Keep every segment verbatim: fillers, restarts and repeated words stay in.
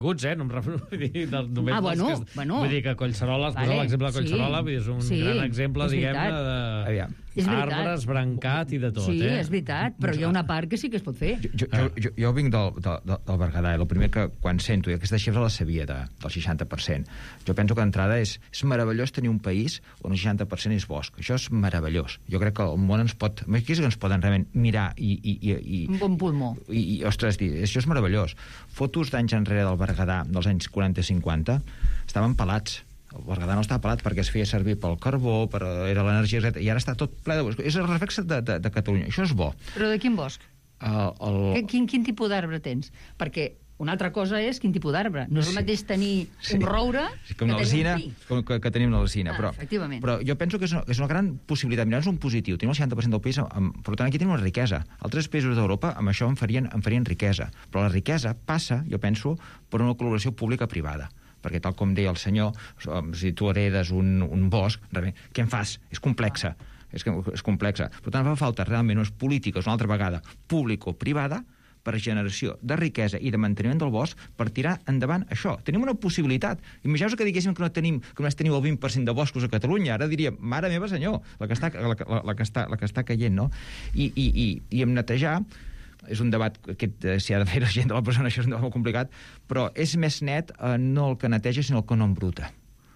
Coneguts, eh? No em refereixo només... Ah, bueno, que, bueno. Vull dir que Collserola, Vale, posa l'exemple de Collserola, sí, és un sí, gran exemple, és diguem-ne, veritat. de És veritat. arbres, brancat i de tot, Sí, eh? és veritat, però hi ha una part que sí que es pot fer. Jo, jo, jo, jo vinc del, del, del Berguedà, i el primer que quan sento, i aquesta xifra la sabia de, del seixanta per cent, jo penso que d'entrada és, és meravellós tenir un país on el seixanta per cent és bosc. Això és meravellós. Jo crec que el món ens pot... Aquí és que ens poden realment mirar i... i, i, i Un bon pulmó. I, i ostres, dir, això és meravellós. Fotos d'anys enrere del Berguedà, dels anys quaranta cinquanta, estaven pelats. El Berguedà no estava pelat perquè es feia servir pel carbó, per, era l'energia, etcètera. I ara està tot ple de bosc. És el reflex de, de, de Catalunya. Això és bo. Però de quin bosc? El, el... Quin, quin tipus d'arbre tens? Perquè una altra cosa és quin tipus d'arbre. No és el mateix tenir sí. un roure sí, com que l'alzina, tenir un pi. com que, que tenim l'alzina. Ah, però, efectivament. però jo penso que és una, és una gran possibilitat. Mirar, és un positiu. Tenim el seixanta per cent del país, amb, per tant, aquí tenim una riquesa. Altres països d'Europa amb això en farien, en farien riquesa. Però la riquesa passa, jo penso, per una col·laboració pública-privada. Perquè tal com deia el senyor, si tu heredes un, un bosc, què en fas? És complexa. És, és complexa. Per tant, fa falta realment unes polítiques, una altra vegada, público-privada, per generació de riquesa i de manteniment del bosc per tirar endavant això. Tenim una possibilitat. Imagineu-vos que diguéssim que no tenim, que només teniu el vint per cent de boscos a Catalunya. Ara diríem, mare meva senyor, la que està, la, la, la que està, la que està caient, no? I, i, i, i amb netejar, és un debat, aquest, si ha de fer la gent de la persona, això és un debat molt complicat, però és més net eh, no el que neteja, sinó el que no embruta.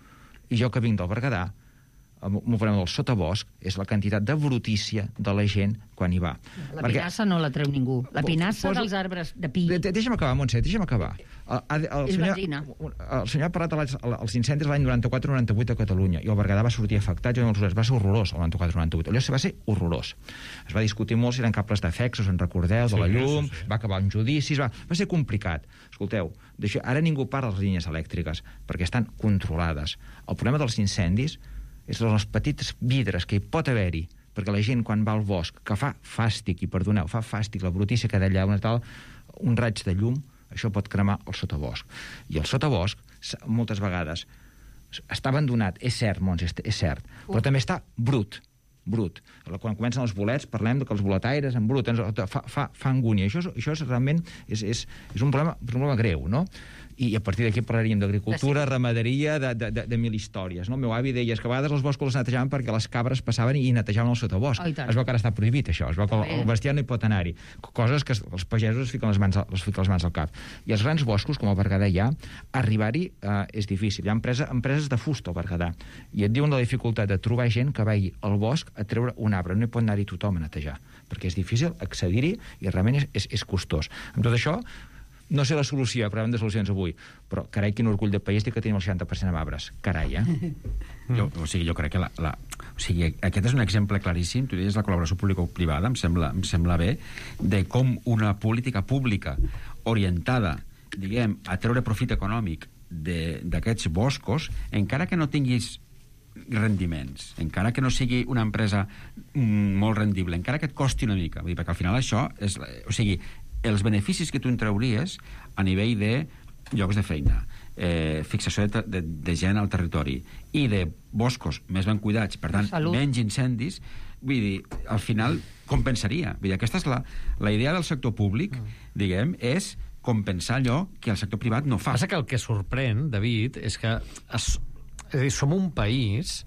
I jo que vinc del Berguedà, el problema del sotabosc és la quantitat de brutícia de la gent quan hi va. La Perquè... pinassa no la treu ningú. La pinassa Poso... dels arbres de pi. De, de, deixa'm acabar, Montse, deixa'm acabar. El, el, el, és senyor, benzina. el senyor ha parlat dels incendis l'any noranta-quatre noranta-vuit a Catalunya, i el Berguedà va sortir afectat, i va ser horrorós el noranta-quatre noranta-vuit. Allò va ser horrorós. Es va discutir molt si eren cables d'efectes, us en recordeu, de la llum, sí, sí. Va acabar en judicis, va, va ser complicat. Escolteu, d'això, ara ningú parla de les línies elèctriques, perquè estan controlades. El problema dels incendis és els petits vidres que hi pot haver-hi, perquè la gent quan va al bosc, que fa fàstic, i perdoneu, fa fàstic, la brutícia que d'allà, una tal, un raig de llum, això pot cremar el sotabosc. I el sotabosc, moltes vegades, està abandonat, és cert, Mons, és, és cert, però també està brut, brut. Quan comencen els bolets, parlem que els boletaires en brut, fa, fa, fa angúnia. Això, és, això és realment és, és, és un problema, un problema greu, no? I a partir d'aquí parlaríem d'agricultura, sí. ramaderia, de, de, de, de mil històries. No? El meu avi deia que a vegades els boscos els netejaven perquè les cabres passaven i netejaven el sotabosc. Oh, es veu que ara està prohibit, això. Es veu que el, el bestiar no hi pot anar-hi. Coses que els pagesos es fiquen les mans, les fiquen les mans al cap. I els grans boscos, com el Berguedà hi ha, arribar-hi eh, és difícil. Hi ha empresa, empreses de fusta al Berguedà. I et diuen la dificultat de trobar gent que vagi al bosc a treure un arbre. No hi pot anar-hi tothom a netejar, perquè és difícil accedir-hi i realment és, és, és costós. Amb tot això, no sé la solució, però hem de solucions avui, però carai, quin orgull de país dir que tenim el seixanta per cent amb arbres. Carai, eh? Jo, o sigui, jo crec que la, la, o sigui, aquest és un exemple claríssim, tu deies la col·laboració pública-privada, em sembla, em sembla bé, de com una política pública orientada, diguem, a treure profit econòmic d'aquests boscos, encara que no tinguis rendiments, encara que no sigui una empresa mm, molt rendible, encara que et costi una mica, vull dir, perquè al final això és, o sigui, els beneficis que tu en trauries a nivell de llocs de feina, eh, fixació de, de, de gent al territori i de boscos més ben cuidats, per tant, Salut. menys incendis, vull dir, al final compensaria. Vull dir, aquesta és la, la idea del sector públic, mm. diguem, és compensar allò que el sector privat no fa. Passa que el que sorprèn, David, és que es, és a dir, som un país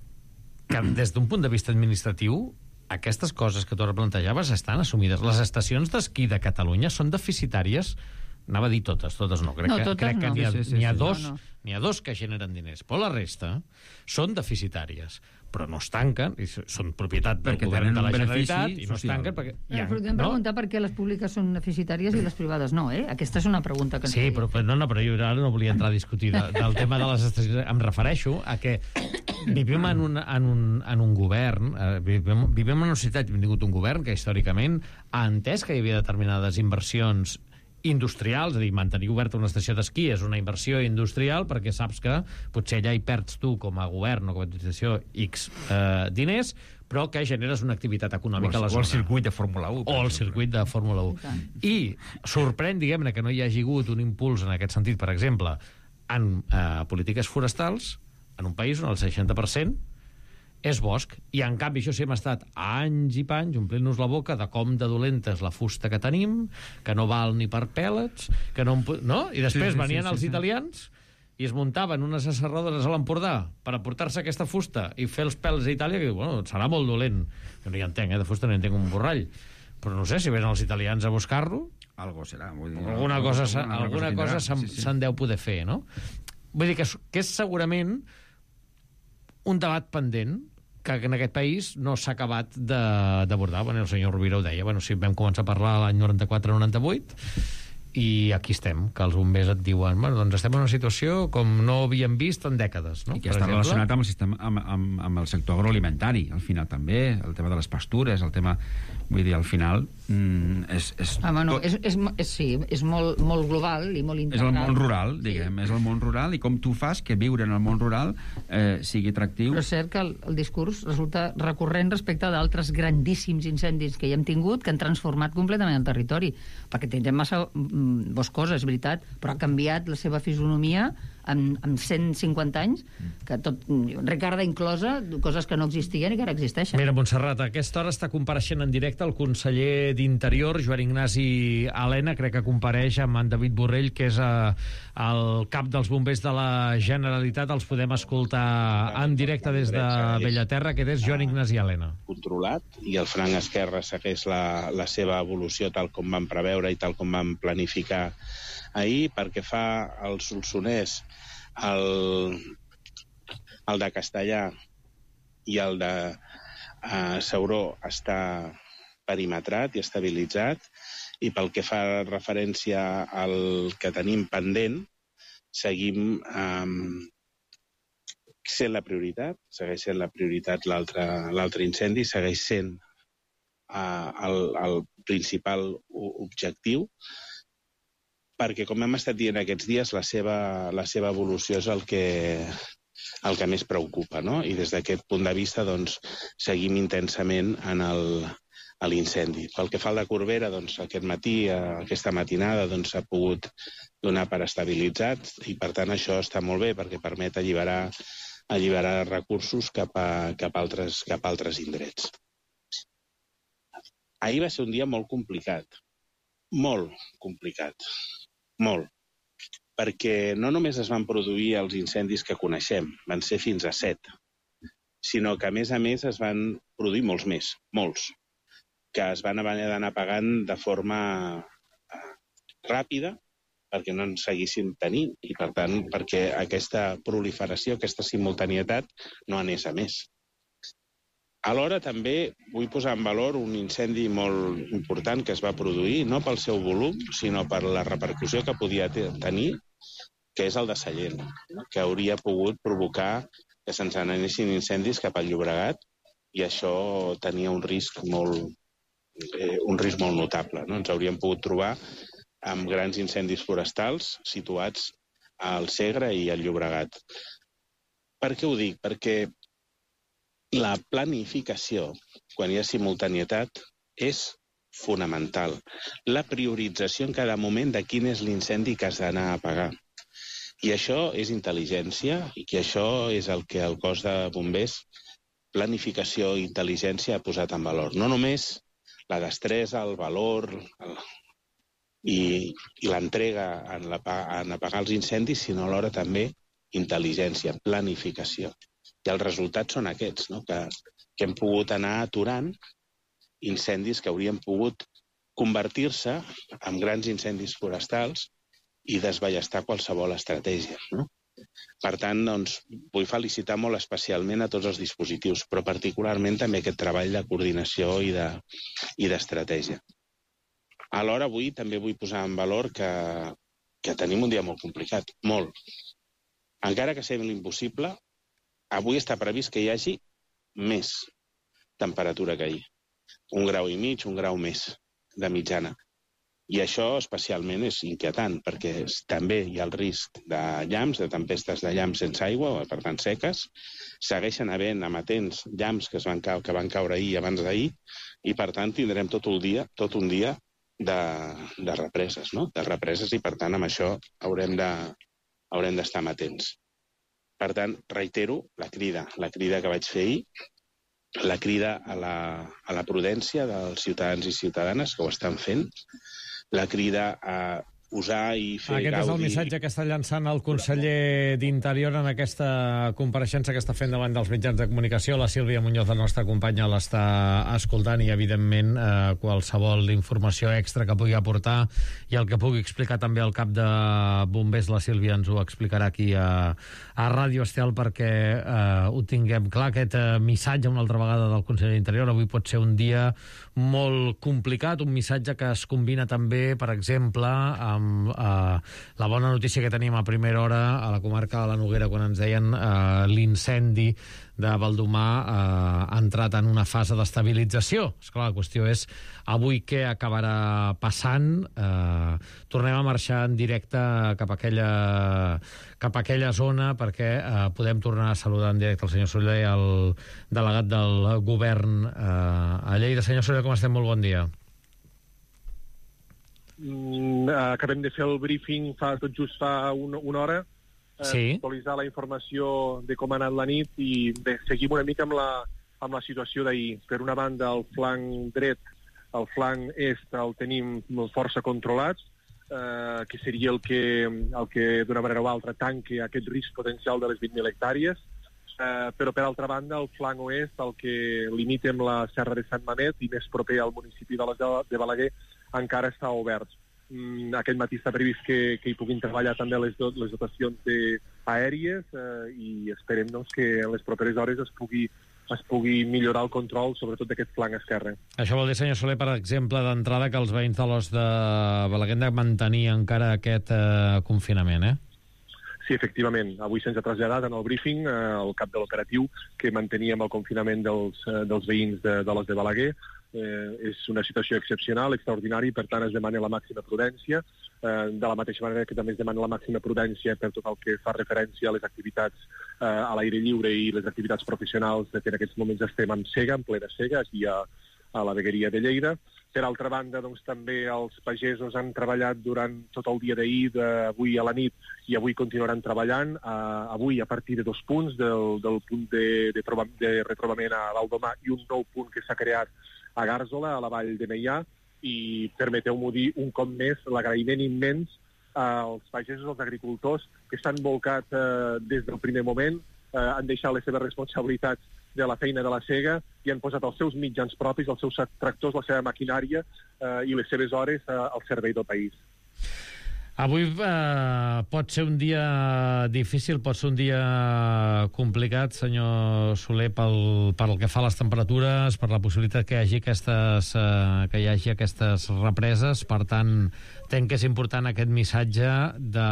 que des d'un punt de vista administratiu aquestes coses que tu ara plantejaves estan assumides. Les estacions d'esquí de Catalunya són deficitàries, anava a dir totes, totes no, crec no, que, totes crec que no. n'hi ha, sí, sí, n'hi ha sí. dos, no, no. n'hi ha dos que generen diners, però la resta són deficitàries, però no es tanquen, i són propietat del perquè govern de la benefici Generalitat, i no es social. tanquen perquè... Ja, però podem no? preguntar per què les públiques són deficitàries i les privades no, eh? Aquesta és una pregunta que ens Sí, feia. però, no, no, però jo ara no volia entrar a discutir de, del tema de les estacions. Em refereixo a que vivim en un, en un, en un govern, eh, vivim, vivim en una societat, hem tingut un govern que històricament ha entès que hi havia determinades inversions industrials, és a dir, mantenir oberta una estació d'esquí és una inversió industrial perquè saps que potser allà hi perds tu com a govern o com a administració X eh, diners, però que generes una activitat econòmica a la zona. O el circuit de Fórmula u. O el circuit de Fórmula u. I sorprèn, diguem-ne, que no hi hagi hagut un impuls en aquest sentit, per exemple, en eh, polítiques forestals, en un país on el seixanta per cent és bosc. I, en canvi, això sí, hem estat anys i panys omplint-nos la boca de com de dolenta és la fusta que tenim, que no val ni per pèl·lets, que no... no? I després Sí, sí, venien sí, els sí, sí. italians i es muntaven unes asserradores a l'Empordà per aportar-se aquesta fusta i fer els pèls a Itàlia, que, bueno, serà molt dolent. Jo no hi entenc, eh? De fusta no hi entenc un borrall. Però no sé, si venen els italians a buscar-lo, Algo serà. Vull dir, alguna cosa, s'ha- alguna cosa tindrà. se'n Sí, sí. se'n deu poder fer, no? Vull dir que és, que és segurament un debat pendent que en aquest país no s'ha acabat de- d'abordar. Bueno, el senyor Rovira ho deia. Bueno, si vam començar a parlar l'any noranta-quatre noranta-vuit i aquí estem, que els bombers et diuen, bueno, doncs estem en una situació com no havíem vist en dècades, no? I que està relacionat amb el sistema, amb, amb, amb el sector agroalimentari, al final també, el tema de les pastures, el tema... Vull dir, al final... Mm, és, és, Ah, bueno, tot- és, és, és, sí, és molt, molt global i molt és integral. el món rural, diguem, és el món rural, i com tu fas que viure en el món rural eh, sigui atractiu. Però és cert que el, el discurs resulta recurrent respecte d'altres grandíssims incendis que hi hem tingut que han transformat completament el territori. Perquè tindrem massa mm, boscosa, és veritat, però ha canviat la seva fisonomia en, en cent cinquanta anys, que tot, Ricarda inclosa, coses que no existien i que ara existeixen. Mira, Montserrat, a aquesta hora està compareixent en directe el conseller d'Interior, Joan Ignasi Elena, crec que compareix amb en David Borrell, que és eh, el cap dels bombers de la Generalitat. Els podem escoltar en directe des de Bellaterra, que és Joan Ignasi Elena. Controlat, i el franc esquerre segueix la, la seva evolució tal com vam preveure i tal com vam planificar ahir. Perquè fa el Solsonès, el, el de Castellà i el de uh, Sauró està perimetrat i estabilitzat, i pel que fa referència al que tenim pendent, seguim um, sent la prioritat, segueix sent la prioritat l'altre l'altre incendi, segueix sent uh, el, el principal objectiu, perquè, com hem estat dient aquests dies, la seva, la seva evolució és el que, el que més preocupa, no? I des d'aquest punt de vista, doncs, seguim intensament en el, a l'incendi. Pel que fa al de Corbera, doncs, aquest matí, aquesta matinada, doncs, s'ha pogut donar per estabilitzat, i, per tant, això està molt bé, perquè permet alliberar, alliberar recursos cap a, cap a, altres, cap a altres indrets. Ahir va ser un dia molt complicat, molt complicat. Molt, perquè no només es van produir els incendis que coneixem, van ser fins a set, sinó que, a més a més, es van produir molts més, molts, que es van haver d'anar apagant de forma eh, ràpida perquè no en seguissin tenint i, per tant, perquè aquesta proliferació, aquesta simultanietat no anés a més. Alhora, també vull posar en valor un incendi molt important que es va produir, no pel seu volum, sinó per la repercussió que podia tenir, que és el de Sallent, no? Que hauria pogut provocar que se'ns anessin incendis cap al Llobregat, i això tenia un risc molt, eh, un risc molt notable, no? Ens hauríem pogut trobar amb grans incendis forestals situats al Segre i al Llobregat. Per què ho dic? Perquè la planificació, quan hi ha simultanietat, és fonamental. La priorització en cada moment de quin és l'incendi que has d'anar a apagar. I això és intel·ligència, i que això és el que el cos de bombers, planificació i intel·ligència, ha posat en valor. No només la destresa, el valor el... i, i l'entrega en, la, en apagar els incendis, sinó alhora també intel·ligència, planificació. I els resultats són aquests, no? que, que hem pogut anar aturant incendis que haurien pogut convertir-se en grans incendis forestals i desballestar qualsevol estratègia, no? Per tant, doncs, vull felicitar molt especialment a tots els dispositius, però particularment també aquest treball de coordinació i de, i d'estratègia. Alhora, avui també vull posar en valor que, que tenim un dia molt complicat, molt. Encara que sembli impossible, avui està previst que hi hagi més temperatura que ahir. Un grau i mig, un grau més de mitjana. I això especialment és inquietant, perquè també hi ha el risc de llamps, de tempestes de llamps sense aigua, per tant seques. Segueixen havent amatents llamps que, es van, que van caure ahir i abans d'ahir, i per tant tindrem tot, el dia, tot un dia de, de represes, no? De represes, i per tant amb això haurem de, haurem d'estar amatents. Per tant, reitero la crida, la crida que vaig fer ahir, la crida a la, a la prudència dels ciutadans i ciutadanes que ho estan fent, la crida a usar i fer Aquest gaudi... és el missatge que està llançant el conseller d'Interior en aquesta compareixença que està fent davant dels mitjans de comunicació. La Sílvia Muñoz, la nostra companya, l'està escoltant i, evidentment, eh, qualsevol informació extra que pugui aportar i el que pugui explicar també el cap de bombers, la Sílvia ens ho explicarà aquí a, a Ràdio Estel perquè eh, ho tinguem clar. Aquest eh, missatge, una altra vegada, del conseller d'Interior, avui pot ser un dia molt complicat, un missatge que es combina també, per exemple, amb amb eh, la bona notícia que teníem a primera hora a la comarca de la Noguera quan ens deien eh, l'incendi de Baldomà eh, ha entrat en una fase d'estabilització. Esclar, la qüestió és avui què acabarà passant. Eh, tornem a marxar en directe cap a aquella, cap a aquella zona perquè eh, podem tornar a saludar en directe el senyor Soler, el delegat del govern eh, a Lleida. Senyor Soler, com estem? Molt bon dia. Mm, acabem de fer el briefing fa, tot just fa una, una hora, eh, sí. actualitzar la informació de com ha anat la nit i bé, seguim una mica amb la, amb la situació d'ahir. Per una banda, el flanc dret, el flanc est el tenim força controlat, eh, que seria el que, el que d'una manera o altra tanque aquest risc potencial de les vint mil hectàrees, eh, però per altra banda el flanc oest, el que limita amb la Serra de Sant Mamet i més proper al municipi de, la, de Balaguer, encara està obert. Mm, aquest matí està previst que, que hi puguin treballar també les, do, les dotacions de, aèries eh, i esperem doncs, que en les properes hores es pugui, es pugui millorar el control, sobretot d'aquest flanc esquerre. Això vol dir, senyor Soler, per exemple, d'entrada que els veïns de l'Os de Balaguer han de mantenir encara aquest eh, confinament, eh? Sí, efectivament. Avui se'ns ha traslladat en el briefing eh, el cap de l'operatiu que manteníem el confinament dels, eh, dels veïns de, de l'Os de Balaguer. Eh, és una situació excepcional, extraordinària, per tant es demana la màxima prudència, eh, de la mateixa manera que també es demana la màxima prudència per tot el que fa referència a les activitats eh, a l'aire lliure i les activitats professionals, que en aquests moments estem en cega, en plena cega, aquí a, a la vegueria de Lleida. Per altra banda, doncs, també els pagesos han treballat durant tot el dia d'ahir, d'avui a la nit, i avui continuaran treballant, eh, avui a partir de dos punts, del, del punt de, de, troba, de retrobament a Baldomà i un nou punt que s'ha creat a Gàrzola, a la vall de Meià, i permeteu-m'ho dir un cop més l'agraïment immens als pagesos, als agricultors, que estan volcats eh, des del primer moment, eh, han deixat les seves responsabilitats de la feina de la cega i han posat els seus mitjans propis, els seus tractors, la seva maquinària eh, i les seves hores eh, al servei del país. Avui eh, pot ser un dia difícil, pot ser un dia complicat, senyor Soler, pel, pel que fa a les temperatures, per la possibilitat que hi hagi aquestes, eh, que hi hagi aquestes represes. Per tant, entenc que és important aquest missatge de,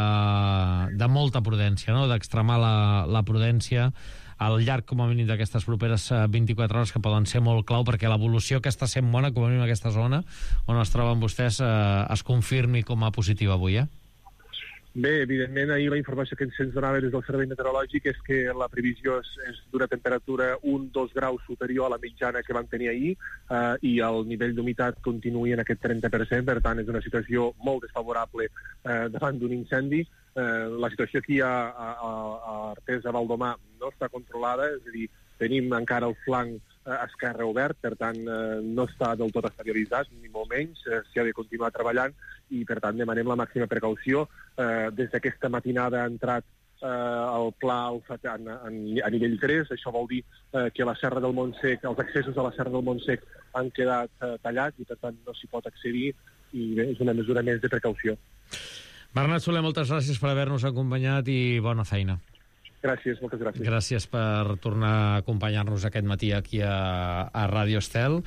de molta prudència, no? D'extremar la, la prudència al llarg, com a mínim, d'aquestes properes vint-i-quatre hores, que poden ser molt clau perquè l'evolució que està sent bona, com a mínim aquesta zona on es troben vostès, eh, es confirmi com a positiva avui, eh? Bé, evidentment, ahir la informació que se'ns donava des del Servei Meteorològic és que la previsió és, és d'una temperatura un a dos graus superior a la mitjana que vam tenir ahir eh, i el nivell d'humitat continuï en aquest trenta per cent, per tant, és una situació molt desfavorable eh, davant d'un incendi. Eh, la situació aquí a, a, a Artesa, Baldomà, no està controlada, és a dir, tenim encara el flanc eh, esquerre obert, per tant, eh, no està del tot estabilitzat, ni molt menys, eh, s'hi ha de continuar treballant i, per tant, demanem la màxima precaució. Eh, des d'aquesta matinada ha entrat eh, el pla a, a, a nivell tres, això vol dir eh, que la Serra del Montsec, els accessos a la Serra del Montsec han quedat eh, tallats i, per tant, no s'hi pot accedir i bé, és una mesura més de precaució. Bernat Soler, moltes gràcies per haver-nos acompanyat i bona feina. Gràcies, moltes gràcies. Gràcies per tornar a acompanyar-nos aquest matí aquí a, a Ràdio Estel.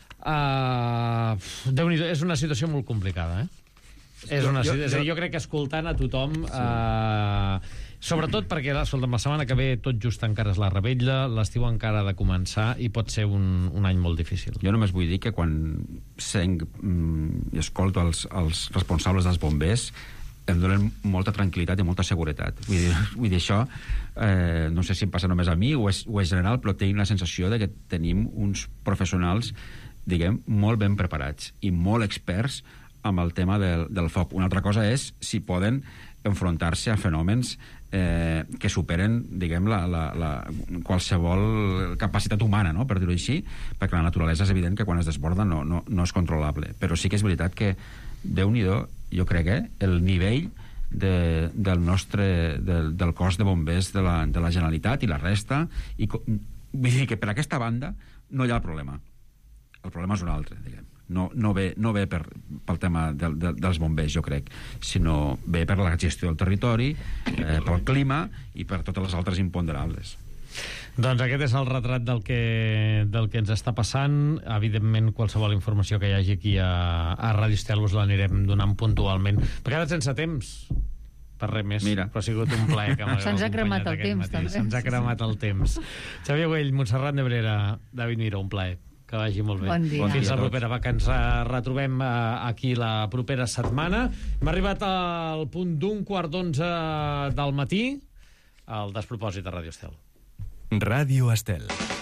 Uh, Déu-n'hi-do, és una situació molt complicada, eh? És una, jo, jo, és a dir, jo crec que escoltant a tothom, sí. uh, sobretot perquè escolta'm, la setmana que ve tot just encara és la revetlla, l'estiu encara ha de començar i pot ser un, un any molt difícil. Jo només vull dir que quan senc mm, i escolto els, els responsables dels bombers em donen molta tranquil·litat i molta seguretat. Vull dir, vull dir això, eh, no sé si em passa només a mi o és, o és general, però tinc la sensació de que tenim uns professionals, diguem, molt ben preparats i molt experts amb el tema del, del foc. Una altra cosa és si poden enfrontar-se a fenòmens eh, que superen, diguem, la, la, la, qualsevol capacitat humana, no?, per dir-ho així, perquè la naturalesa és evident que quan es desborda no, no, no és controlable. Però sí que és veritat que, Déu-n'hi-do, jo crec que eh, el nivell de, del nostre del, del cos de bombers de la, de la Generalitat i la resta, i vull dir que per aquesta banda no hi ha problema. El problema és un altre, diguem. No, no ve, no ve per, pel tema del, del, dels bombers, jo crec, sinó ve per la gestió del territori, eh, pel clima i per totes les altres imponderables. Doncs aquest és el retrat del que, del que ens està passant. Evidentment, qualsevol informació que hi hagi aquí a, a Ràdio Estel us l'anirem donant puntualment. Per ara sense temps, per res més. Mira. Però ha sigut un plaer que m'hagueu Se'ns ha cremat acompanyat el aquest temps, matí. també. Se'ns ha cremat el temps. Xavier Güell, Montserrat Nebrera, David Miró, un plaer. Que vagi molt bé. Bon dia. Bon dia Fins a la tots. propera, va, que ens eh, retrobem eh, aquí la propera setmana. Hem arribat al punt d'un quart d'onze del matí, al despropòsit de Ràdio Estel. Ràdio Estel.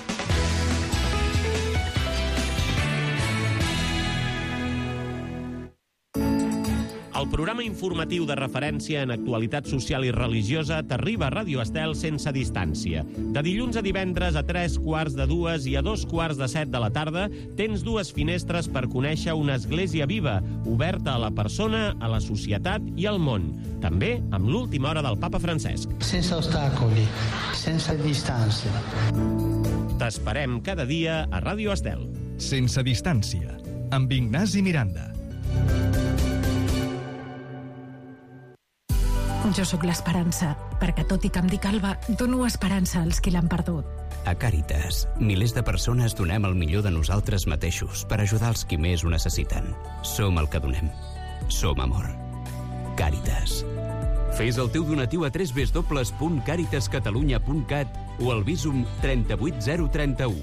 El programa informatiu de referència en actualitat social i religiosa t'arriba a Ràdio Estel sense distància. De dilluns a divendres a tres quarts de dues i a dos quarts de set de la tarda tens dues finestres per conèixer una església viva, oberta a la persona, a la societat i al món. També amb l'última hora del papa Francesc. Sense ostacoli, sense distància. T'esperem cada dia a Ràdio Estel. Sense distància, amb Ignasi Miranda. Jo sóc l'esperança, perquè tot i que em dic Alba, dono esperança als qui l'han perdut. A Càritas, milers de persones donem el millor de nosaltres mateixos per ajudar els qui més ho necessiten. Som el que donem. Som amor. Càritas. Fes el teu donatiu a w w w punt càritas catalunya punt cat o al Bizum trenta-vuit zero trenta-u.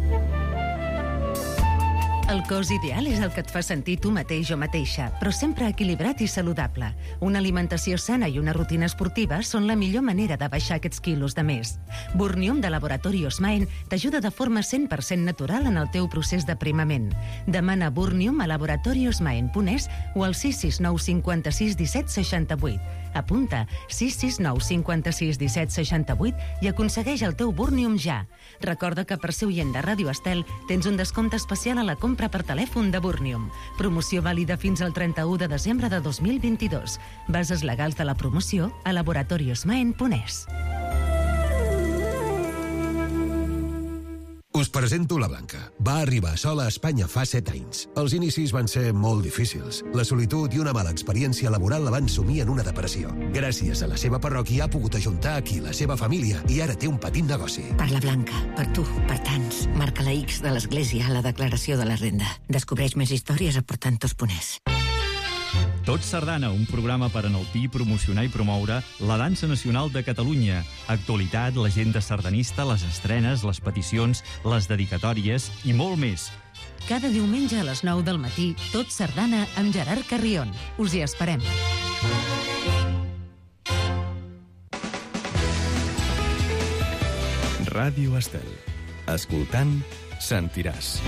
El cos ideal és el que et fa sentir tu mateix o mateixa, però sempre equilibrat i saludable. Una alimentació sana i una rutina esportiva són la millor manera de baixar aquests quilos de més. Burnium de Laboratori Osmaen t'ajuda de forma cent per cent natural en el teu procés d'aprimament. Demana Burnium a laboratori osmaen punt es o al sis sis nou cinquanta-sis disset seixanta-vuit. Apunta sis sis nou cinquanta-sis disset seixanta-vuit i aconsegueix el teu Burnium ja. Recorda que per ser oient de Ràdio Estel tens un descompte especial a la compra per telèfon de Burnium. Promoció vàlida fins al trenta-u de desembre de dos mil vint-i-dos. Bases legals de la promoció a laboratori osmaen punt es. Us presento la Blanca. Va arribar sola a Espanya fa set anys. Els inicis van ser molt difícils. La solitud i una mala experiència laboral la van sumir en una depressió. Gràcies a la seva parròquia ha pogut ajuntar aquí la seva família i ara té un petit negoci. Per la Blanca, per tu, per tants. Marca la X de l'Església a la declaració de la renda. Descobreix més històries a portantos punt es. Tot Sardana, un programa per enaltir, promocionar i promoure la dansa nacional de Catalunya. Actualitat, l'agenda sardanista, les estrenes, les peticions, les dedicatòries i molt més. Cada diumenge a les nou del matí, Tot Sardana amb Gerard Carrion. Us hi esperem. Ràdio Estel. Escoltant, sentiràs.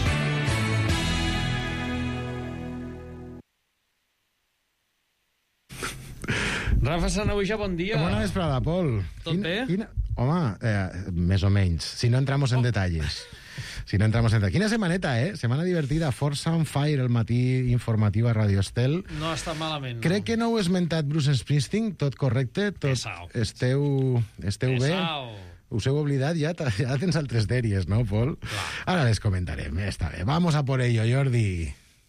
Rafa Sanahuja, bon dia. Bona vesprada, Pol. Tot Quina, bé? Quina... Home, eh, més o menys, si no entramos en detalles. Si no entramos en detalles. Quina setmaneta, eh? Setmana divertida, força on fire el matí informatiu a Radio Estel. No està malament, no. Crec que no ho he esmentat Bruce Springsteen, tot correcte, tot Pesau. esteu, esteu bé. Pesau. Us heu oblidat, ja, ja tens altres dèries, no, Pol? Clar. Ara les comentarem, eh? Està bé. Vamos a por ello, Jordi.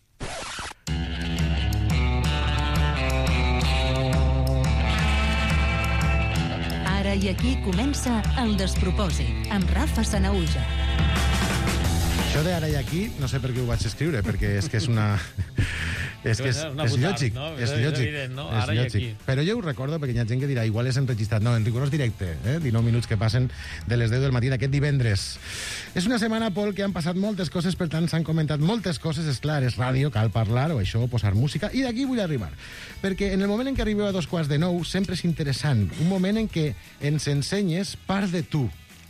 Ara i aquí comença El Despropòsit, amb Rafa Sanahuja. Això de ara i aquí, no sé per què ho vaig escriure, perquè és que és una... És que és, Una és butard, lògic, no? és És lògic. evident, no? És Ara i lògic. aquí. Però jo ho recordo perquè hi ha gent que dirà igual és enregistrat. No, en rigorós directe, eh? dinou minuts que passen de les deu del matí d'aquest divendres. És una setmana, Pol, que han passat moltes coses, per tant s'han comentat moltes coses, és clar, és ràdio, cal parlar, o això, posar música, i d'aquí vull arribar. Perquè en el moment en què arribeu a dos quarts de nou sempre és interessant, un moment en què ens ensenyes part de tu,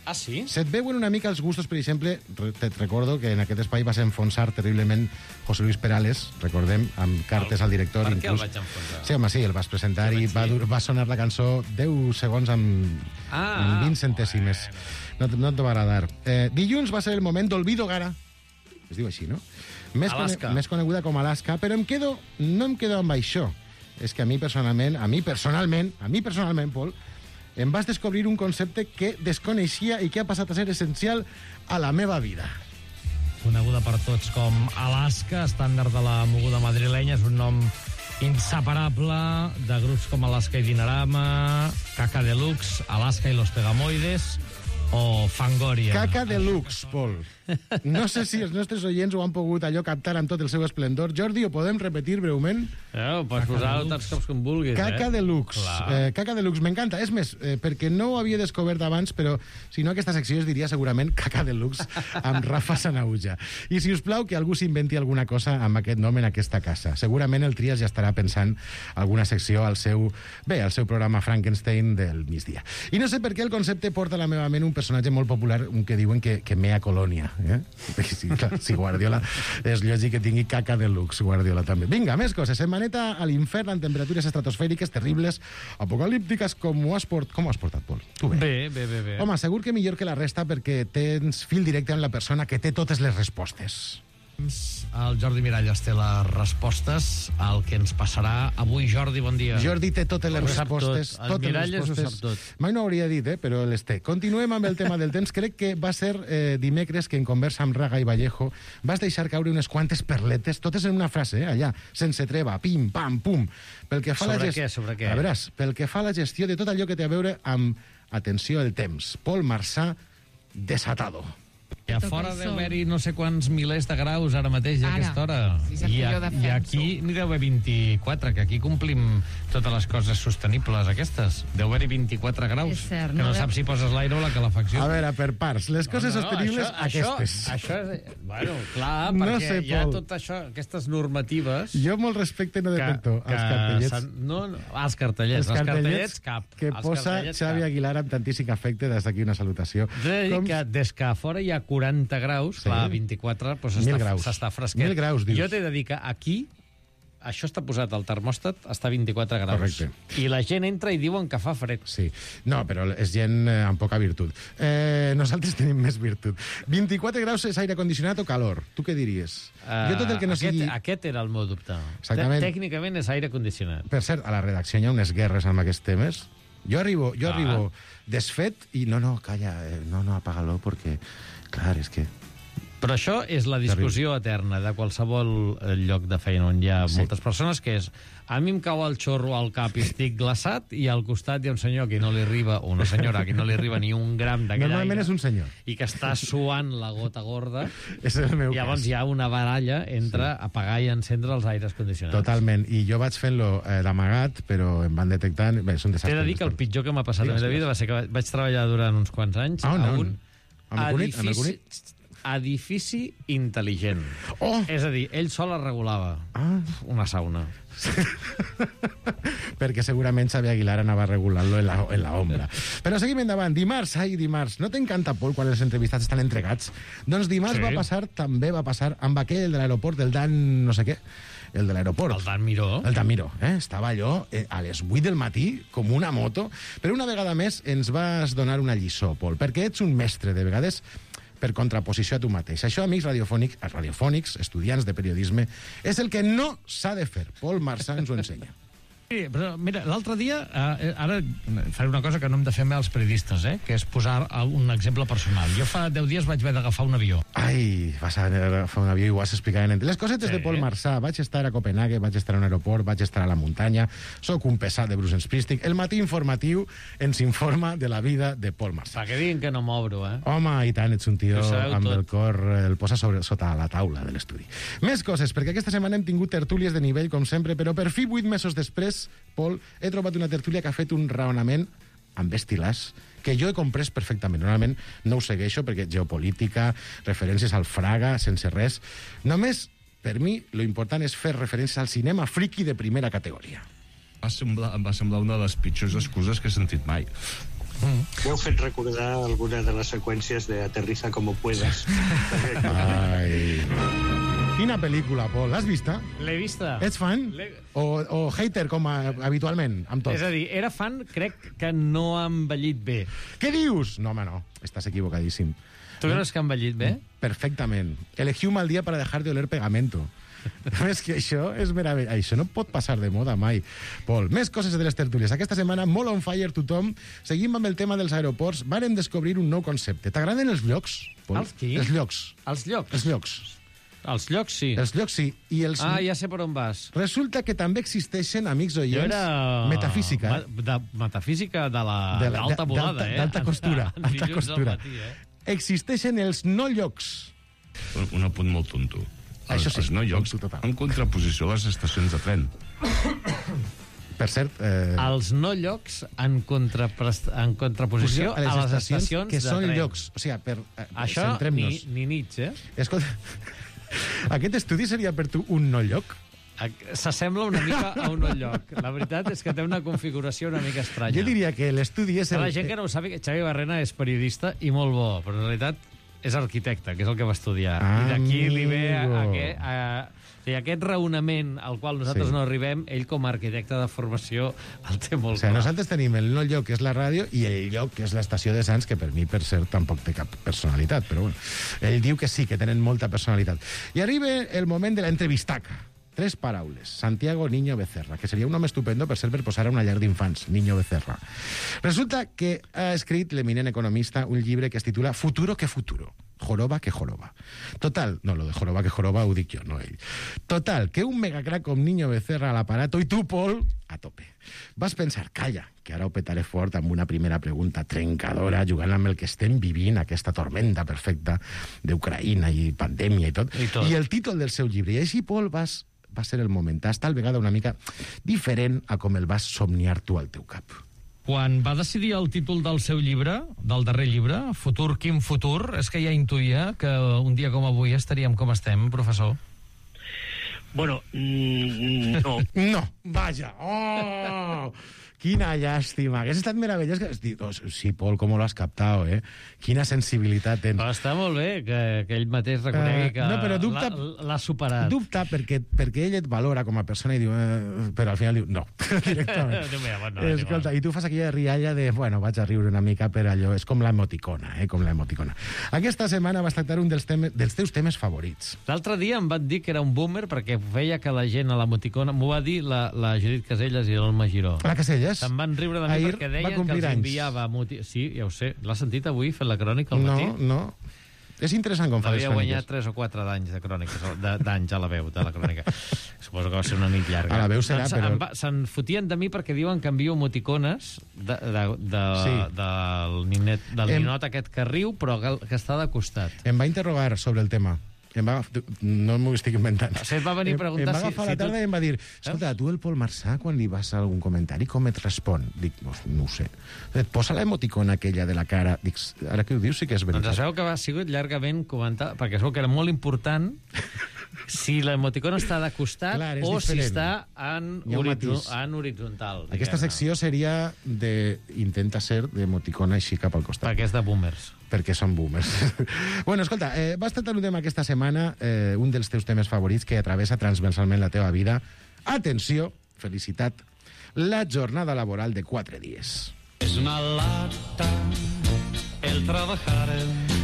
Ah, sí? Se't veuen una mica els gustos, per exemple, te recordo que en aquest espai vas enfonsar terriblement José Luis Perales, recordem, amb cartes al director. Per què inclús... el vaig enfonsar? Sí, home, sí, el vas presentar i va, dur, va sonar la cançó deu segons amb, ah, amb vint centèsimes. No, no et va agradar. Eh, dilluns va ser el moment d'Olvido Gara, es diu així, no? Més, Alaska. Cone, més coneguda com Alaska, però em quedo, no em quedo amb això. És que a mi personalment, a mi personalment, a mi personalment, Pol, em vas descobrir un concepte que desconeixia i que ha passat a ser essencial a la meva vida. Coneguda per tots com Alaska, estàndard de la moguda madrilenya, és un nom inseparable de grups com Alaska i Dinarama, Caca Deluxe, Alaska i los Pegamoides o Fangoria. Caca Deluxe, Pol. No sé si els nostres oients ho han pogut allò captar amb tot el seu esplendor. Jordi, ho podem repetir breument? Eh, pots posar tants cops com vulguis, Caca eh? Deluxe. Eh, Caca Deluxe, m'encanta. És més, eh, perquè no ho havia descobert abans, però si no aquesta secció es diria segurament Caca Deluxe amb Rafa Sanauja. I si us plau que algú s'inventi alguna cosa amb aquest nom en aquesta casa. Segurament el Trias ja estarà pensant alguna secció al seu, bé, al seu programa Frankenstein del migdia. I no sé per què el concepte porta a la meva ment un personatge molt popular, un que diuen que, que mea Colònia. Eh? Si, clar, si Guardiola és lògic que tingui Caca Deluxe, Guardiola també. Vinga, més coses. Setmaneta a l'infern amb temperatures estratosfèriques terribles, apocalíptiques, com ho has, port... com ho has portat, Pol? Tu bé. Bé, bé, bé, bé. Home, segur que millor que la resta perquè tens fil directe amb la persona que té totes les respostes. El Jordi Miralles té les respostes al que ens passarà avui. Jordi, bon dia. Jordi té totes les Ho sap respostes. tot. El totes Miralles les ho respostes. sap tot. Mai no hauria dit, eh, però les té. Continuem amb el tema del temps. Crec que va ser eh, dimecres que en conversa amb Raga i Vallejo vas deixar caure unes quantes perletes, totes en una frase, eh, allà, sense treva, pim, pam, pum. Pel que fa sobre la gest... què, sobre què? A veuràs, pel que fa a la gestió de tot allò que té a veure amb, atenció, el temps. Pol Marçà, desatado. I a fora deu haver-hi no sé quants milers de graus ara mateix a Ara. aquesta hora. Sí, és el I, que a, jo defenso. I aquí n'hi deu haver vint-i-quatre, que aquí complim totes les coses sostenibles aquestes. Deu haver-hi vint-i-quatre graus. És cert, que no no deu- saps si poses l'aire o la calefacció. A veure, per parts. Les coses No, no, sostenibles, això, aquestes. Això, això és... Bueno, clar, No perquè sé, hi ha Pol. tot això, aquestes normatives... Jo molt respecte no defecto als cartellets. s'han- No, no, als cartellets. Els cartellets, cap. que Els posa cartellets, Xavi cap. Aguilar amb tantíssim afecte, des d'aquí una salutació. T'he de dir Com- que des que a fora hi ha quaranta graus, Sí. clar, vint-i-quatre, doncs Mil s'està graus. s'està fresquet. Mil graus, dius. Jo t'he de dir que aquí, això està posat al termòstat, està a vint-i-quatre graus. Correcte. I la gent entra i diuen que fa fred. Sí. No, però és gent eh, amb poca virtut. Eh, nosaltres tenim més virtut. vint-i-quatre graus és aire condicionat o calor? Tu què diries? jo tot el que no aquest, sigui... Aquest era el meu dubte. Exactament. Te- Tècnicament és aire condicionat. Per cert, a la redacció hi ha unes guerres amb aquests temes. Jo arribo, jo Ah. arribo desfet i no, no, calla, eh, no, no, apaga-lo perquè, clar, és que... Però això és la discussió eterna de qualsevol eh, lloc de feina on hi ha Sí. moltes persones, que és a mi em cau el xorro al cap i estic glaçat i al costat hi ha un senyor que no li arriba, o una senyora que no li arriba ni un gram d'aquell Normalment aire és un senyor. i que està suant la gota gorda. És el meu Llavors cas. hi ha una baralla entre sí. apagar i encendre els aires condicionats. Totalment. I jo vaig fent-lo eh, d'amagat, però em van detectar... Bé, és un desastre. T'he de dir que el pitjor que m'ha passat a la Digues, meva vida va ser que vaig treballar durant uns quants anys Ah, on, a on? un Amb el Cunit? Amb el edifici, Cunit? edifici intel·ligent. Oh! És a dir, ell sol es regulava. Ah. Una sauna. Perquè segurament Xavi Aguilar anava regulant-lo en, la, en la ombra. Però seguim endavant. Dimarts, ai, dimarts. No t'encanta, Pol, quan els entrevistats estan entregats? Doncs dimarts Sí. va passar, també va passar amb aquell de l'aeroport, del Dan no sé què, el de l'aeroport. El Dan Miró. El Dan Miró, eh? Estava allò eh, a les vuit del matí, com una moto, però una vegada més ens vas donar una lliçó, Pol, perquè ets un mestre, de vegades, per contraposició a tu mateix. Això, amics radiofònics, radiofònics, estudiants de periodisme, és el que no s'ha de fer. Pol Marçà ens ho ensenya. Sí, però mira, l'altre dia, eh, ara faré una cosa que no hem de fer mai els periodistes, eh, que és posar un exemple personal. Jo fa deu dies vaig haver d'agafar un avió. Ai, vas a agafar un avió i ho vas explicar en les cosetes Sí. de Pol Marçà. Vaig estar a Copenhague, vaig estar a un aeroport, vaig estar a la muntanya, sóc un pesat de Bruce Springsteen. El matí informatiu ens informa de la vida de Pol Marçà. Perquè diguin que no m'obro, eh? Home, i tant, ets un tio Ho sabeu amb tot. el cor, el posa sobre, sota la taula de l'estudi. Més coses, perquè aquesta setmana hem tingut tertúlies de nivell, com sempre, però per fi, vuit mesos després, Pol, he trobat una tertúlia que ha fet un raonament amb estilàs que jo he comprès perfectament. Normalment no ho segueixo perquè geopolítica, referències al Fraga, sense res. Només, per mi, lo important és fer referències al cinema friki de primera categoria. Va semblar, em va semblar una de les pitjors excuses que he sentit mai. M'heu fet recordar alguna de les seqüències de Aterriza como puedas. Ai... Quina pel·lícula, Pol? L'has vista? L'he vista. Ets fan? O, o hater, com a, habitualment, amb tot? És a dir, era fan, crec que no ha envellit bé. Què dius? No, home, no. Estàs equivocadíssim. Tu creus que ha envellit bé? Perfectament. Elegí un mal dia para dejar de oler pegamento. És que això és meravellós. Això no pot passar de moda mai. Pol, més coses de les tertúlies. Aquesta setmana, molt on fire tothom. Seguim amb el tema dels aeroports. Vàrem descobrir un nou concepte. T'agraden els llocs, Pol? Els qui? Els llocs. Els llocs? Els llocs. Els llocs, sí. Els llocs, sí. I els... Ah, ja sé per on vas. Resulta que també existeixen, amics oients, jo era... metafísica. Ma de metafísica de la d'alta volada, eh? D'alta costura. Alta costura. Matí, eh? Existeixen els no llocs. Un, un apunt molt tonto. Això sí, els no llocs en contraposició a les estacions de tren. Per cert... Eh... Els no llocs en, en contraposició a les, a les estacions, estacions que de són tren. Llocs. O sigui, per, eh, això ni, ni nits, eh? Escolta, aquest estudi seria per tu un no lloc? S'assembla una mica a un no lloc. La veritat és que té una configuració una mica estranya. Jo diria que l'estudi és... El... El... La gent que no ho sàpiga, Xavi Barrena és periodista i molt bo, però en realitat és arquitecte, que és el que va estudiar. Amigo. I d'aquí li ve a, a, a, aquest raonament al qual nosaltres sí. no arribem, ell com a arquitecte de formació el té molt o sigui, clar. Nosaltres tenim el no lloc, que és la ràdio, i el lloc, que és l'estació de Sants, que per mi, per cert, tampoc té cap personalitat, però bueno, ell diu que sí, que tenen molta personalitat. I arriba el moment de l'entrevistaca. Tres paraules. Santiago Niño Becerra, que seria un nom estupendo per ser per posar a una llar d'infants, Niño Becerra. Resulta que ha escrit l'eminent economista un llibre que es titula Futuro que futuro. Joroba que joroba. Total, no, lo de joroba que joroba ho dic jo, no ell. Total, que un megacrac com Niño Becerra a l'aparato i tu, Pol, a tope. Vas pensar, calla, que ara ho petaré fort amb una primera pregunta trencadora, jugant amb el que estem vivint, aquesta tormenta perfecta d'Ucraïna i pandèmia i tot. I tot. I el títol del seu llibre. I així, Pol, vas... va ser el momentàs, tal vegada una mica diferent a com el vas somniar tu al teu cap. Quan va decidir el títol del seu llibre, del darrer llibre, Futur, quin futur, és que ja intuïa que un dia com avui estaríem com estem, professor? Bueno, mm, no. No, vaja. Oh! Quina llàstima. Hauria estat meravellós que has dit, oh, sí, Pol, com l'has captat, eh? Quina sensibilitat tens. Però està molt bé que, que ell mateix reconegui que uh, no, dubta, l'ha superat. Dubta perquè, perquè ell et valora com a persona i diu, eh, però al final diu, no, directament. no, Escolta, i tu fas aquella rialla de, bueno, vaig a riure una mica per allò, és com l'emoticona, eh? Com l'emoticona. Aquesta setmana vas tractar un dels, temes, dels teus temes favorits. L'altre dia em van dir que era un boomer perquè veia que la gent a l'emoticona, m'ho va dir la, la Judit Casellas i l'Olma Giró. La Casellas? Se'n van riure de mi Ahir perquè deien que els enviava... Moti... Sí, ja ho sé. L'has sentit avui fent la crònica al matí? No, no. És interessant com fa les cròniques. Havia guanyat tres o quatre d'anys de cròniques, d'anys a la veu, de la crònica. Suposo que va ser una nit llarga. A la veu serà, doncs, però... Se'n fotien de mi perquè diuen que envio emoticones de, de, de, sí. del, ninet, del em... ninot aquest que riu, però que, que està de costat. Em va interrogar sobre el tema. Em va, no m'ho estic inventant. Se va venir a preguntar em, em va agafar si, la tarda si tu... i em va dir, escolta, tu el Pol Marsà, quan li vas a algun comentari, com et respon? Dic, no, no ho sé. Et posa l'emoticona aquella de la cara. Dic, ara que ho dius sí que és veritat. Doncs sabeu que va sigut llargament comentat, perquè sabeu que era molt important si l'emoticona està de costat Clar, o diferent. Si està en, horitzo, en horitzontal. Aquesta secció seria de intenta ser d'emoticona així cap al costat. Perquè és de boomers. Perquè són boomers. Bueno, escolta, eh, vas tractar un tema aquesta setmana, eh, un dels teus temes favorits que atravessa transversalment la teva vida. Atenció, felicitat, la jornada laboral de quatre dies. És una lata el trabajar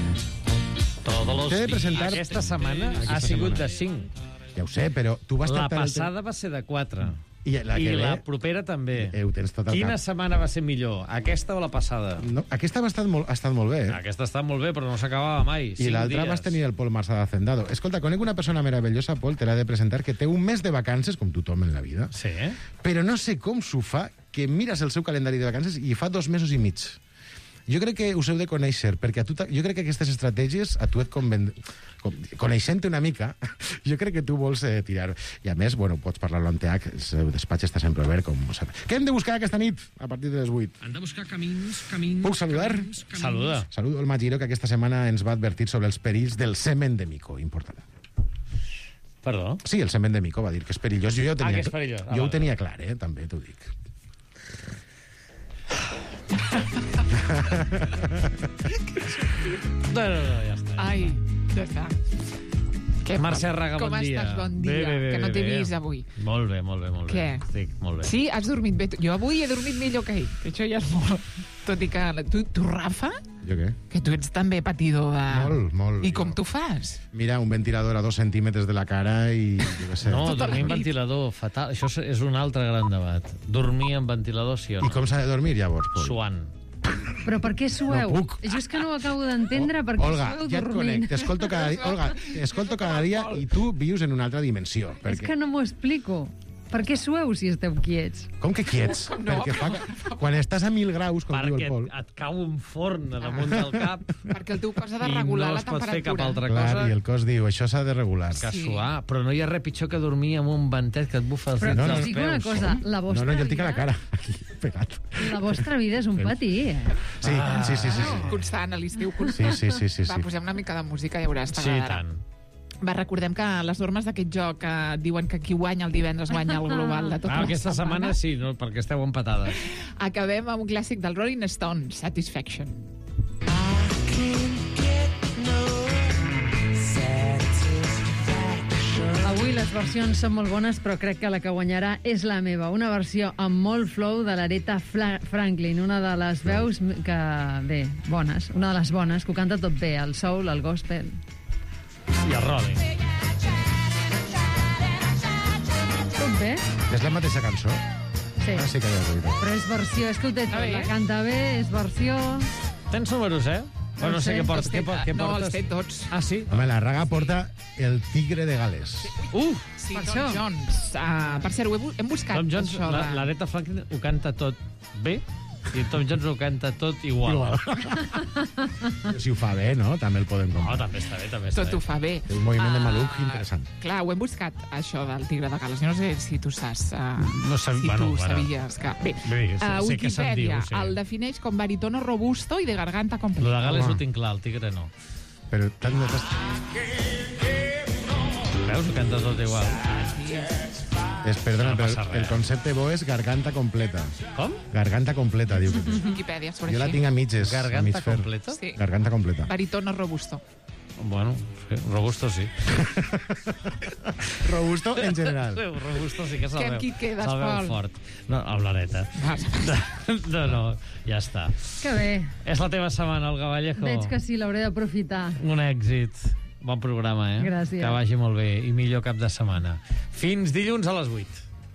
todos los T'he de presentar... Aquesta setmana aquesta ha sigut setmana. de cinc. Ja ho sé, però tu vas La tractar... passada va ser de quatre. I la, I que la ve... propera també. Eh, ho tens tot al Quina cap. setmana va ser millor? Aquesta o la passada? No, aquesta ha estat molt, ha estat molt bé. Eh? Aquesta ha estat molt bé, però no s'acabava mai. I l'altra vas tenir el Pol Marsà d'Hacendado. Escolta, conec una persona meravellosa, Pol, te l'ha de presentar, que té un mes de vacances, com tothom en la vida, sí. Però no sé com s'ho fa, que mires el seu calendari de vacances i fa dos mesos i mig. Jo crec que us heu de conèixer, perquè a tu jo crec que aquestes estratègies a tu et conven... Com, coneixent-te una mica, jo crec que tu vols eh, tirar. I a més, bueno, pots parlar-lo amb T H, el seu despatx està sempre obert, com ho sap. Què hem de buscar aquesta nit, a partir de les vuit? Han de buscar camins, camins... Puc saludar? Camins, camins. Saluda. Saludo el Magiro, que aquesta setmana ens va advertir sobre els perills del semen de mico. Important. Perdó? Sí, el semen de mico va dir que és perillós. Jo, ja ho tenia, ah, que és perillós. Ah, jo vale. ho tenia clar, eh? També t'ho dic. No, no, no, ja està. Ai, ja està. Què, Mercè Raga, com bon dia. estàs? Bon dia, Bé, bé, bé, que no t'he bé. vist avui. Molt bé, molt bé, molt bé. Què? Estic molt bé. Sí, has dormit bé. Jo avui he dormit millor que ell, que això ja és molt. Tot i que tu, tu Rafa, Jo què? que tu ets també patidor de... Molt, molt. I com tu fas? Mira, un ventilador a dos centímetres de la cara i... Jo què sé. No, Tota la dormir amb nit. ventilador, fatal. Això és un altre gran debat. Dormir amb ventilador, sí o no? I com s'ha de dormir, llavors, Pol? Suant. Però per què sueu? No puc. Jo és que no ho acabo d'entendre, per què Olga, sueu ja et dormint. conec, t'escolto cada dia, Olga, t'escolto cada dia i tu vius en una altra dimensió. És Perquè... que no m'ho explico. Per què sueu si esteu quiets? Com que quiets? No, perquè fa... Quan estàs a mil graus, com diu el Perquè Pol... et, et cau un forn a damunt del cap Perquè el teu cos ha de i regular no la es pot fer cap temperatura. altra Clar, cosa i el cos diu, això s'ha de regular. que Sí. suar. Però no hi ha res pitjor que dormir amb un ventet que et bufa els Però dits no, no, dels us dic peus. una cosa, la No, vostra, no, jo el tinc a la vida, cara, aquí, pegat. la vostra vida és un patí, eh? Sí, sí, sí, sí. sí. Constant, a l'estiu constant. Sí, sí, sí, sí, Va, sí. posem una mica de música i ja veuràs. Sí, t'agradarà. tant. Va, recordem que les normes d'aquest joc que diuen que qui guanya el divendres guanya el global de tota Ah, la aquesta setmana sí, no, perquè esteu empatades. Acabem amb un clàssic del Rolling Stones, Satisfaction. Avui les versions són molt bones, però crec que la que guanyarà és la meva. Una versió amb molt flow de l'Aretha Fla- Franklin, una de les veus que, bé, bones, una de les bones, que ho canta tot bé, el soul, el gospel. I el Rolling. Tot bé? És la mateixa cançó? Sí. Ah, sí que ja ho he dit. Però és versió, és que ho té tot, bé. la canta bé, és versió... Tens números, eh? O no sé què portes. Què, por- què no, portes? els té tots. Ah, sí? Home, la Raga porta el tigre de Gales. Uh! Sí, Per Tom això. Jones. Uh, per cert, ho he, bu- hem buscat Tom Jones, això. la- de- l'Aretha Franklin ho canta tot bé i Tom Jones ho canta tot igual. Si ho fa bé, no? També el podem No, comprar. també està bé, també està Tot ho bé. fa bé. Té un moviment de Ah, maluc interessant. Clar, ho hem buscat, això del tigre de Gales. Jo no sé si tu saps... Uh, No sab- si bueno, tu bueno. sabies que... Bé, Bé, sé- uh, sé què se'n Wikipedia diu, sí. el defineix com baritono robusto i de garganta Lo completa. de Gales Home. ho tinc clar, el tigre no. Però tant de... Veus? Ho canta tot igual. És, perdona, No passa però res. el concepte bo és garganta completa. Com? Garganta completa, diu. que- Wikipedia sobre Jo la així. tinc a mitges. a Garganta mig fer. completa? Sí. Garganta completa. Baritono robusto. Bueno, sí, robusto sí. Robusto en general. Sí, robusto sí que se'l Que amb veu. qui et quedes, se'l veu Pol? fort. No, amb l'Areta. No, no, ja està. Que bé, És la teva setmana, Olga Vallejo. veig que sí, l'hauré d'aprofitar. Un èxit. Bon programa, eh? Gràcies. Que vagi molt bé i millor cap de setmana. Fins dilluns a les vuit.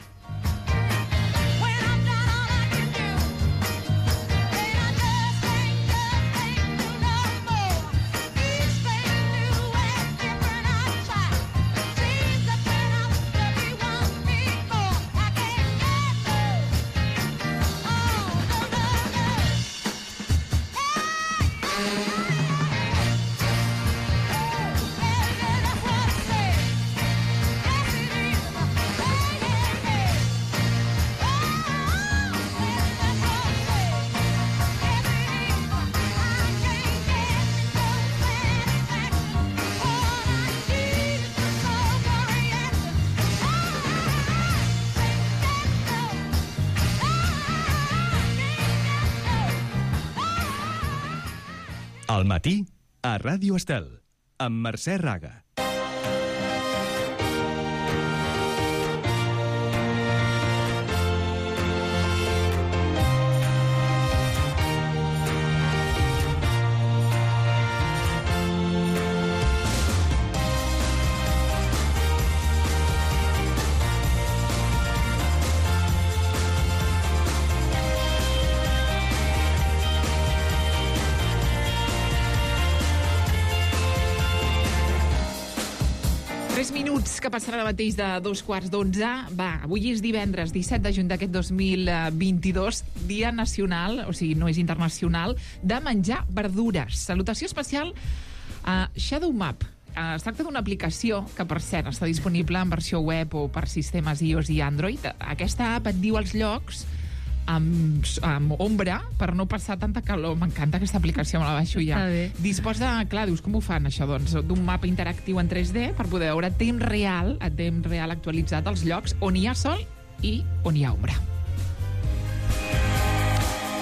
Al matí, a Ràdio Estel, amb Mercè Raga. Tres minuts que passaran ara mateix de dos quarts d'onze. Va, avui és divendres, disset de juny d'aquest dos mil vint-i-dos, Dia Nacional, o sigui, no és internacional, de menjar verdures. Salutació especial a Shadow Map. Es tracta d'una aplicació que, per cert, està disponible en versió web o per sistemes iOS i Android. Aquesta app et diu els llocs amb, amb ombra per no passar tanta calor. M'encanta aquesta aplicació, me la baixo ja. Està bé. Disposa, clar, dius, com ho fan això? Doncs d'un mapa interactiu en tres D per poder veure a temps real, a temps real actualitzat els llocs on hi ha sol i on hi ha ombra.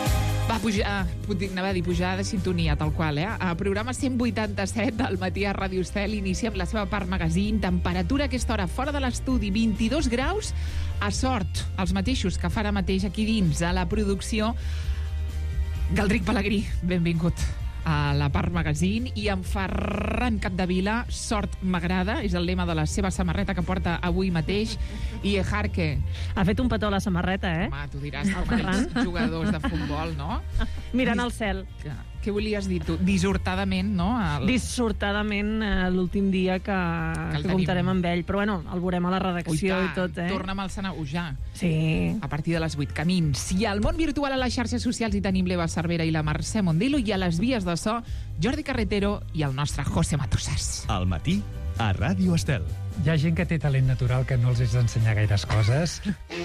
Va pujar, anava a dir pujar de sintonia, tal qual, eh? A programa cent vuitanta-set del matí a Ràdio Estel iniciem la seva part magazine. Temperatura a aquesta hora fora de l'estudi, vint-i-dos graus, a Sort, els mateixos que fa ara mateix aquí dins, a la producció. Galdric Pelegrí, benvingut a la part magazine, i en Ferran Capdevila, Sort m'agrada, és el lema de la seva samarreta que porta avui mateix, i Ejarque. Ha fet un petó a la samarreta, eh? Home, tu diràs, els jugadors de futbol, no? Mirant al cel. Què volies dir tu? Dissortadament, no? El... Dissortadament eh, l'últim dia que, que, que comptarem amb ell. Però bueno, el veurem a la redacció i tot, eh? Torna'm al Sanau ja. Sí. A partir de les vuit camins. I al món virtual, a les xarxes socials, hi tenim l'Eva Cervera i la Mercè Mondelo, i a les vies de so, Jordi Carretero i el nostre José Matosas. Al matí, a Ràdio Estel. Hi ha gent que té talent natural que no els és d'ensenyar gaires coses.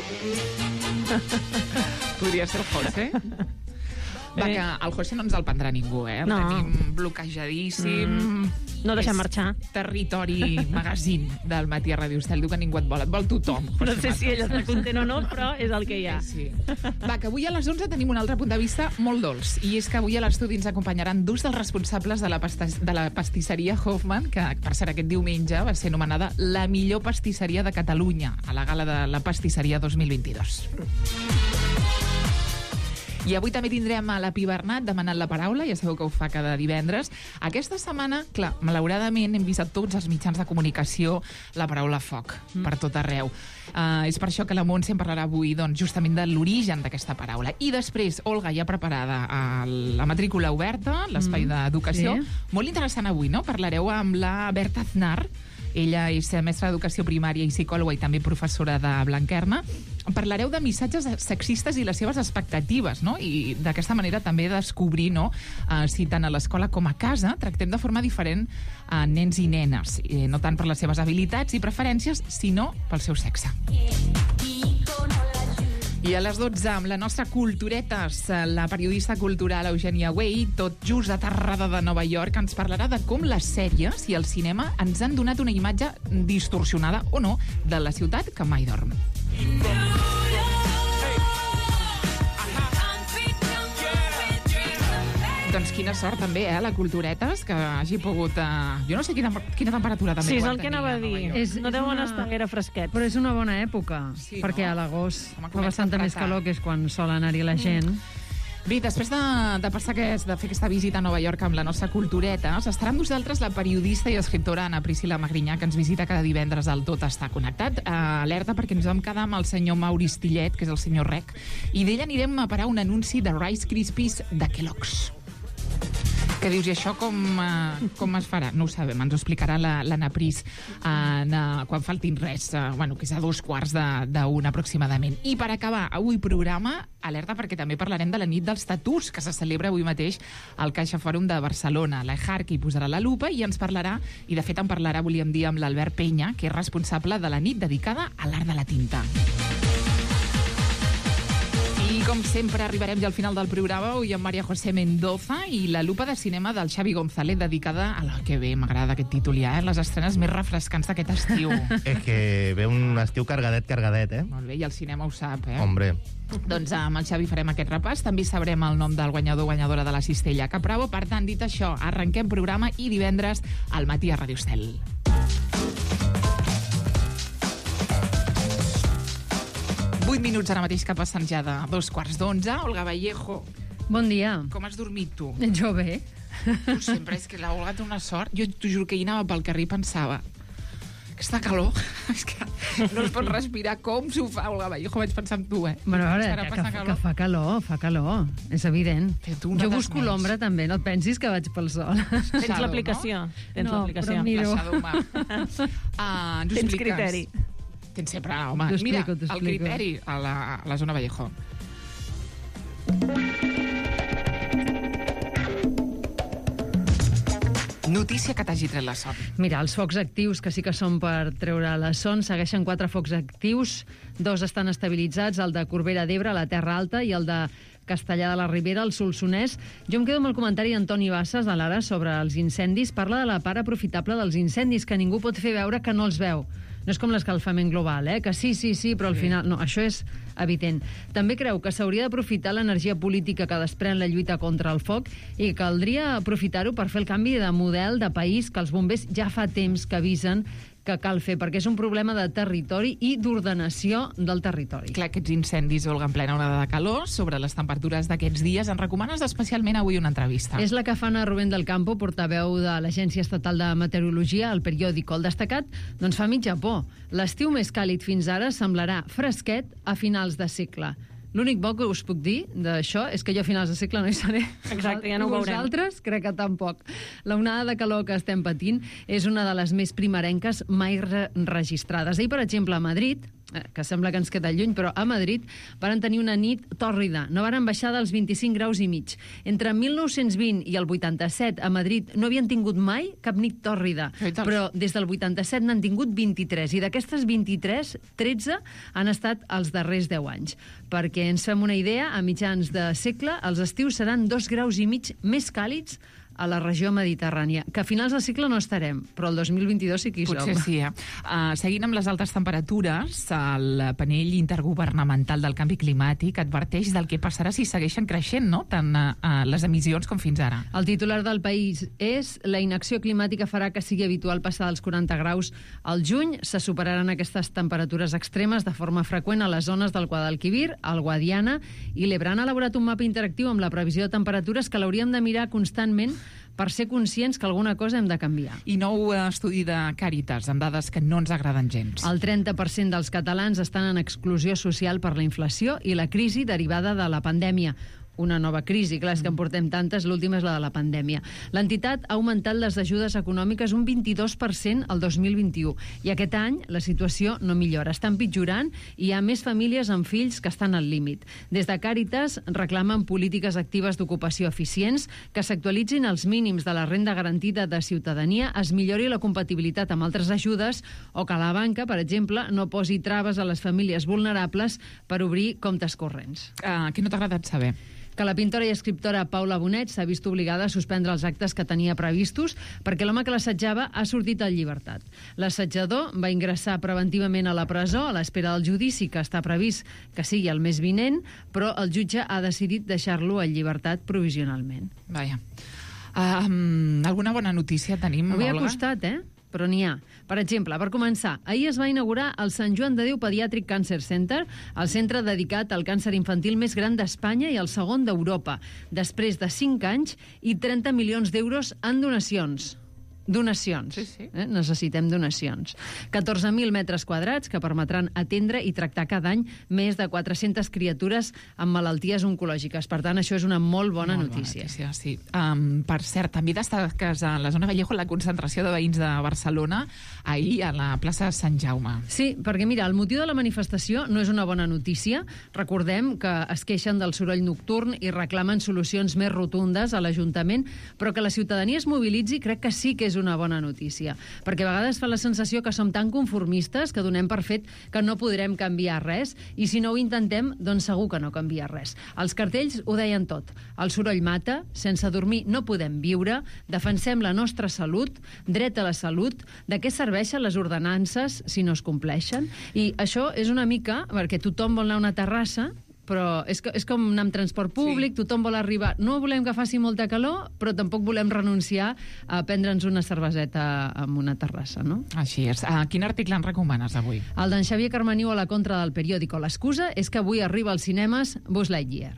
Podria ser el José? Va, que el José no ens el prendrà ningú, eh? El No. tenim bloquejadíssim. Mm. No deixem És marxar. Territori magazine del matí a Ràdio Estel. Diu que ningú et vol, et vol tothom. No sé si ell està content o no, però és el que hi ha. Sí, sí. Va, que avui a les onze tenim un altre punt de vista molt dolç, i és que avui a l'estudi ens acompanyaran dos dels responsables de la, pasta de la pastisseria Hoffman, que per cert aquest diumenge va ser anomenada la millor pastisseria de Catalunya a la gala de la pastisseria dos mil vint-i-dos. I avui també tindrem a la Pi Bernat demanant la paraula, ja sabeu que ho fa cada divendres. Aquesta setmana, clar, malauradament hem vist a tots els mitjans de comunicació la paraula foc, mm. per tot arreu. Uh, és per això que la Montse en parlarà avui, doncs, justament de l'origen d'aquesta paraula. I després, Olga, ja preparada a la matrícula oberta, l'espai mm. d'educació. Sí. Molt interessant avui, no? Parlareu amb la Berta Aznar. Ella és mestra d'educació primària i psicòloga i també professora de Blanquerna. Parlareu de missatges sexistes i les seves expectatives, no? I d'aquesta manera també descobrir, no?, uh, si tant a l'escola com a casa tractem de forma diferent a nens i nenes, eh, no tant per les seves habilitats i preferències, sinó pel seu sexe. I a les dotze, amb la nostra Culturetes, la periodista cultural Eugènia Way, tot just aterrada de Nova York, ens parlarà de com les sèries i el cinema ens han donat una imatge distorsionada, o no, de la ciutat que mai dorm. Doncs quina sort també, eh, la Culturetes, que hagi pogut... Uh... Jo no sé quina, quina temperatura també. Sí, és el que anava a dir. És, no deuen estar gaire fresquets. Però és una bona època, sí, perquè no? a l'agost Home, fa bastanta més calor, que és quan sol anar-hi la gent. Bé, després de, de passar aquest, de fer aquesta visita a Nova York amb la nostra Culturetes, estarà amb nosaltres la periodista i escriptora Ana Priscila Magrinyà, que ens visita cada divendres al Tot està connectat. Uh, alerta, perquè ens vam quedar amb el senyor Mauri Stillet, que és el senyor Rec, i d'ell anirem a parar un anunci de Rice Krispies de Kellogg's. Que dius, i això com, uh, com es farà? No ho sabem, ens ho explicarà l'Anna Pris uh, uh, quan faltin res, uh, bueno, que és a dos quarts d'una aproximadament. I per acabar, avui programa, alerta, perquè també parlarem de la nit dels tatús, que se celebra avui mateix al Caixa Fòrum de Barcelona. La Ejarque hi posarà la lupa i ens parlarà, i de fet en parlarà, volíem dir, amb l'Albert Penya, que és responsable de la nit dedicada a l'art de la tinta. I com sempre arribarem ja al final del programa avui amb María José Mendoza i la lupa de cinema del Xavi González dedicada a la que bé, m'agrada aquest títol ja, eh? Les estrenes més refrescants d'aquest estiu. És que ve un estiu cargadet, cargadet, eh? Molt bé, i el cinema ho sap, eh? Hombre. Doncs amb el Xavi farem aquest repàs. També sabrem el nom del guanyador o guanyadora de la cistella Cap Bravo. Per tant, dit això, arrenquem programa i divendres al matí a Ràdio Estel. Vuit minuts ara mateix que passen ja de dos quarts d'onze. Olga Vallejo. Bon dia. Com has dormit, tu? Jo bé. Tu sempre, és que la Olga té una sort. Jo t'ho juro que hi anava pel carrer i pensava, aquesta calor, és que no es pot respirar. Com s'ho fa, Olga Vallejo? Vaig pensar en tu, eh? Bueno, a veure, que, que, que fa calor, fa calor, és evident. Jo busco l'ombra també, no et pensis que vaig pel sol. Tens l'aplicació. Tens no, l'aplicació. però miro. Ah, ens ho Tens expliques. criteri. Tens sempre, home. Mira, el criteri a la, a la zona Vallejo. Notícia que t'hagi tret la son. Mira, els focs actius, que sí que són per treure la son, segueixen quatre focs actius. Dos estan estabilitzats, el de Corbera d'Ebre, a la Terra Alta, i el de Castellar de la Ribera, al Solsonès. Jo em quedo amb el comentari d'Antoni Bassas, de l'Ara, sobre els incendis. Parla de la part aprofitable dels incendis, que ningú pot fer veure que no els veu. No és com l'escalfament global, eh? que sí, sí, sí, però al Sí. final... No, això és evident. També creu que s'hauria d'aprofitar l'energia política que desprèn la lluita contra el foc i que caldria aprofitar-ho per fer el canvi de model de país que els bombers ja fa temps que avisen que cal fer, perquè és un problema de territori i d'ordenació del territori. Clar, aquests incendis, Olga, en plena onada de calor, sobre les temperatures d'aquests dies, en recomanes especialment avui una entrevista. És la que fa Ana Rubén del Campo, portaveu de l'Agència Estatal de Meteorologia, al periòdico. El destacat doncs, fa mitja por. L'estiu més càlid fins ara semblarà fresquet a finals de segle. L'únic bo que us puc dir d'això és que jo a finals de segle no hi seré. Exacte, ja no ho veurem. I vosaltres crec que tampoc. La onada de calor que estem patint és una de les més primerenques mai re registrades. Ahir, per exemple, a Madrid, que sembla que ens queda lluny, però a Madrid varen tenir una nit tòrrida. No varen baixar dels vint-i-cinc graus i mig. Entre mil nou-cents vint i el vuitanta-set a Madrid no havien tingut mai cap nit tòrrida, però des del vuitanta-set n'han tingut vint-i-tres, i d'aquestes vint-i-tres, tretze han estat els darrers deu anys. Perquè ens fem una idea, a mitjans de segle els estius seran dos graus i mig més càlids a la regió mediterrània, que a finals del segle no estarem, però el dos mil vint-i-dos sí que hi som. Potser sí, eh? Uh, seguint amb les altes temperatures, el panell intergovernamental del canvi climàtic adverteix del que passarà si segueixen creixent, no?, tant uh, les emissions com fins ara. El titular del País és: la inacció climàtica farà que sigui habitual passar dels quaranta graus al juny. Se superaran aquestes temperatures extremes de forma freqüent a les zones del Guadalquivir, el Guadiana i l'Ebre. Han elaborat un mapa interactiu amb la previsió de temperatures que l'hauríem de mirar constantment per ser conscients que alguna cosa hem de canviar. I nou estudi de Càritas, amb dades que no ens agraden gens. El trenta per cent dels catalans estan en exclusió social per la inflació i la crisi derivada de la pandèmia. Una nova crisi, clar, és que en portem tantes, l'última és la de la pandèmia. L'entitat ha augmentat les ajudes econòmiques un vint-i-dos per cent el dos mil vint-i-u, i aquest any la situació no millora, està empitjorant i hi ha més famílies amb fills que estan al límit. Des de Càritas reclamen polítiques actives d'ocupació eficients, que s'actualitzin els mínims de la renda garantida de ciutadania, es millori la compatibilitat amb altres ajudes o que la banca, per exemple, no posi traves a les famílies vulnerables per obrir comptes corrents. Uh, què no t'ha agradat saber? Que la pintora i escriptora Paula Bonet s'ha vist obligada a suspendre els actes que tenia previstos perquè l'home que l'assetjava ha sortit en llibertat. L'assetjador va ingressar preventivament a la presó a l'espera del judici, que està previst que sigui el mes vinent, però el jutge ha decidit deixar-lo en llibertat provisionalment. Vaja. Um, alguna bona notícia tenim, Avui Olga? ha costat, eh? Però n'hi ha. Per exemple, per començar, ahir es va inaugurar el Sant Joan de Déu Pediatric Cancer Center, el centre dedicat al càncer infantil més gran d'Espanya i el segon d'Europa, després de cinc anys i trenta milions d'euros en donacions. Donacions. Sí, sí. Eh? Necessitem donacions. catorze mil metres quadrats que permetran atendre i tractar cada any més de quatre-centes criatures amb malalties oncològiques. Per tant, això és una molt bona molt notícia. Bona notícia, sí. Um, per cert, també destaques a la zona Vallejo la concentració de veïns de Barcelona ahir a la plaça Sant Jaume. Sí, perquè mira, el motiu de la manifestació no és una bona notícia. Recordem que es queixen del soroll nocturn i reclamen solucions més rotundes a l'Ajuntament, però que la ciutadania es mobilitzi crec que sí que és una bona notícia, perquè a vegades fa la sensació que som tan conformistes que donem per fet que no podrem canviar res, i si no ho intentem, doncs segur que no canvia res. Els cartells ho deien tot. El soroll mata, sense dormir no podem viure, defensem la nostra salut, dret a la salut, de què serveixen les ordenances si no es compleixen? I això és una mica, perquè tothom vol anar a una terrassa, però és, que, és com anar amb transport públic, sí. Tothom vol arribar. No volem que faci molta calor, però tampoc volem renunciar a prendre'ns una cerveseta en una terrassa, no? Així és. Uh, quin article en recomanes avui? El d'en Xavier Carmaniu a la contra del periòdico. L'excusa és que avui arriba als cinemes Buzz Lightyear.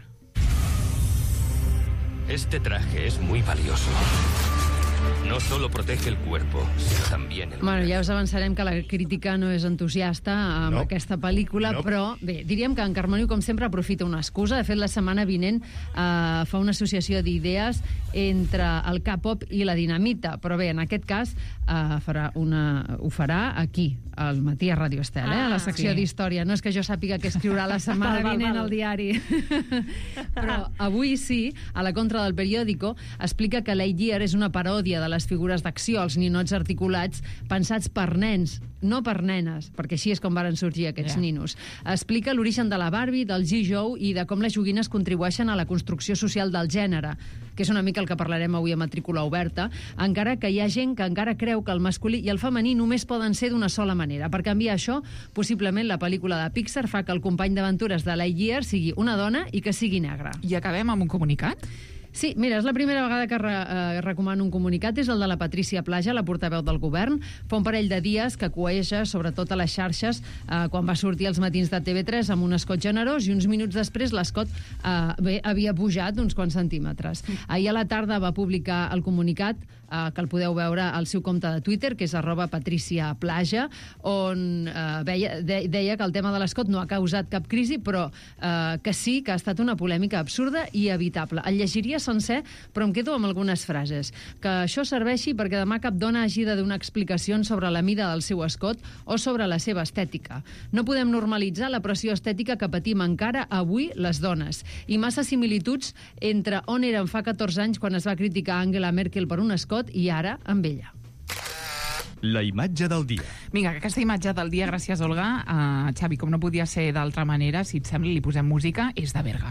Este traje es muy valioso. No solo protege el cuerpo, sino también el... Bueno, ja us avançarem que la crítica no és entusiasta amb No. aquesta pel·lícula, No. però bé, diríem que en Carmaniu, com sempre, aprofita una excusa. De fet, la setmana vinent eh, fa una associació d'idees entre el K-pop i la dinamita, però bé, en aquest cas eh, farà una, ho farà aquí, al matí a Ràdio Estel, eh, a la secció sí. d'història. No és que jo sàpiga què escriurà la setmana Val, val, vinent val. al diari. Però avui sí, a la contra del periòdico, explica que Lightyear és una paròdia de les figures d'acció, els ninots articulats, pensats per nens, no per nenes, perquè així és com varen sorgir aquests Ja. ninos. Explica l'origen de la Barbie, del G-Joe i de com les joguines contribueixen a la construcció social del gènere, que és una mica el que parlarem avui a Matrícula Oberta, encara que hi ha gent que encara creu que el masculí i el femení només poden ser d'una sola manera. Per canviar això, possiblement la pel·lícula de Pixar fa que el company d'aventures de Lightyear sigui una dona i que sigui negra. I acabem amb un comunicat? Sí, mira, és la primera vegada que re, eh, recomano un comunicat, és el de la Patrícia Plaja, la portaveu del govern. Fa un parell de dies que coeja, sobretot a les xarxes, eh, quan va sortir als matins de T V tres amb un escot generós i uns minuts després l'escot eh, bé, havia pujat uns quants centímetres. Ahir a la tarda va publicar el comunicat, eh, que el podeu veure al seu compte de Twitter, que és arroba Patrícia Plaja, on eh, veia, de, deia que el tema de l'escot no ha causat cap crisi, però eh, que sí que ha estat una polèmica absurda i evitable. El llegiria sencer, però em quedo amb algunes frases. Que això serveixi perquè demà cap dona hagi de donar explicacions sobre la mida del seu escot o sobre la seva estètica. No podem normalitzar la pressió estètica que patim encara avui les dones. I massa similituds entre on eren fa catorze anys quan es va criticar Angela Merkel per un escot i ara amb ella. La imatge del dia. Vinga, aquesta imatge del dia, gràcies, Olga. Uh, Xavi, com no podia ser d'altra manera, si et sembla, li posem música, és de Berga.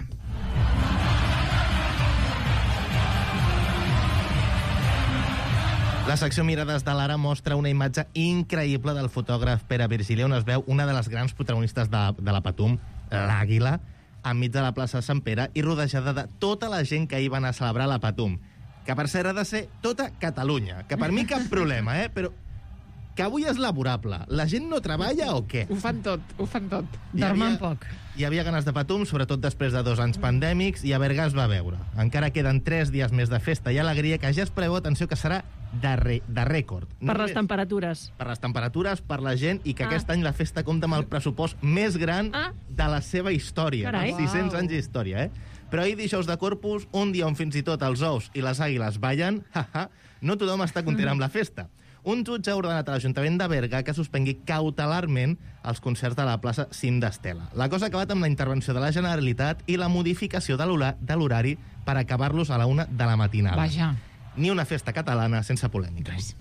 La secció Mirades de l'Ara mostra una imatge increïble del fotògraf Pere Virgili, on es veu una de les grans protagonistes de, de la Patum, l'Àguila, enmig de la plaça de Sant Pere i rodejada de tota la gent que hi va anar a celebrar la Patum. Que per cert ha de ser tota Catalunya, que per mi cap problema, eh? Però que avui és laborable. La gent no treballa o què? Ho fan tot, ho fan tot. Dormen poc. Hi havia ganes de Patum, sobretot després de dos anys pandèmics, i a Berga es va veure. Encara queden tres dies més de festa i alegria, que ja es preveu, atenció, que serà de, re, de rècord. Per no les temperatures. Per les temperatures, per la gent, i que ah. aquest any la festa compta amb el pressupost més gran ah. de la seva història. Carai. sis-cents anys d'història, eh? Però ahir, dijous de Corpus, un dia on fins i tot els ous i les àguiles ballen, haha, no tothom està content amb la festa. Un jutge ha ordenat a l'Ajuntament de Berga que suspengui cautelarment els concerts de la plaça Cim d'Estela. La cosa ha acabat amb la intervenció de la Generalitat i la modificació de l'horari per acabar-los a la una de la matinada. Vaja. Ni una festa catalana sense polèmiques.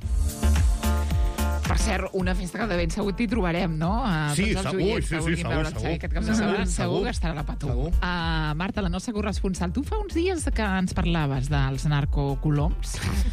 Per cert, una festa que de ben segur t'hi trobarem, no? A Sí, tots els segur, oients sí, que sí, vulguin segur, veure el segur. Xavi aquest cap de setmana, Segur, segur, segur. que estarà a la Patum. Segur. Uh, Marta, la nostra corresponsal, tu fa uns dies que ens parlaves dels narcocoloms.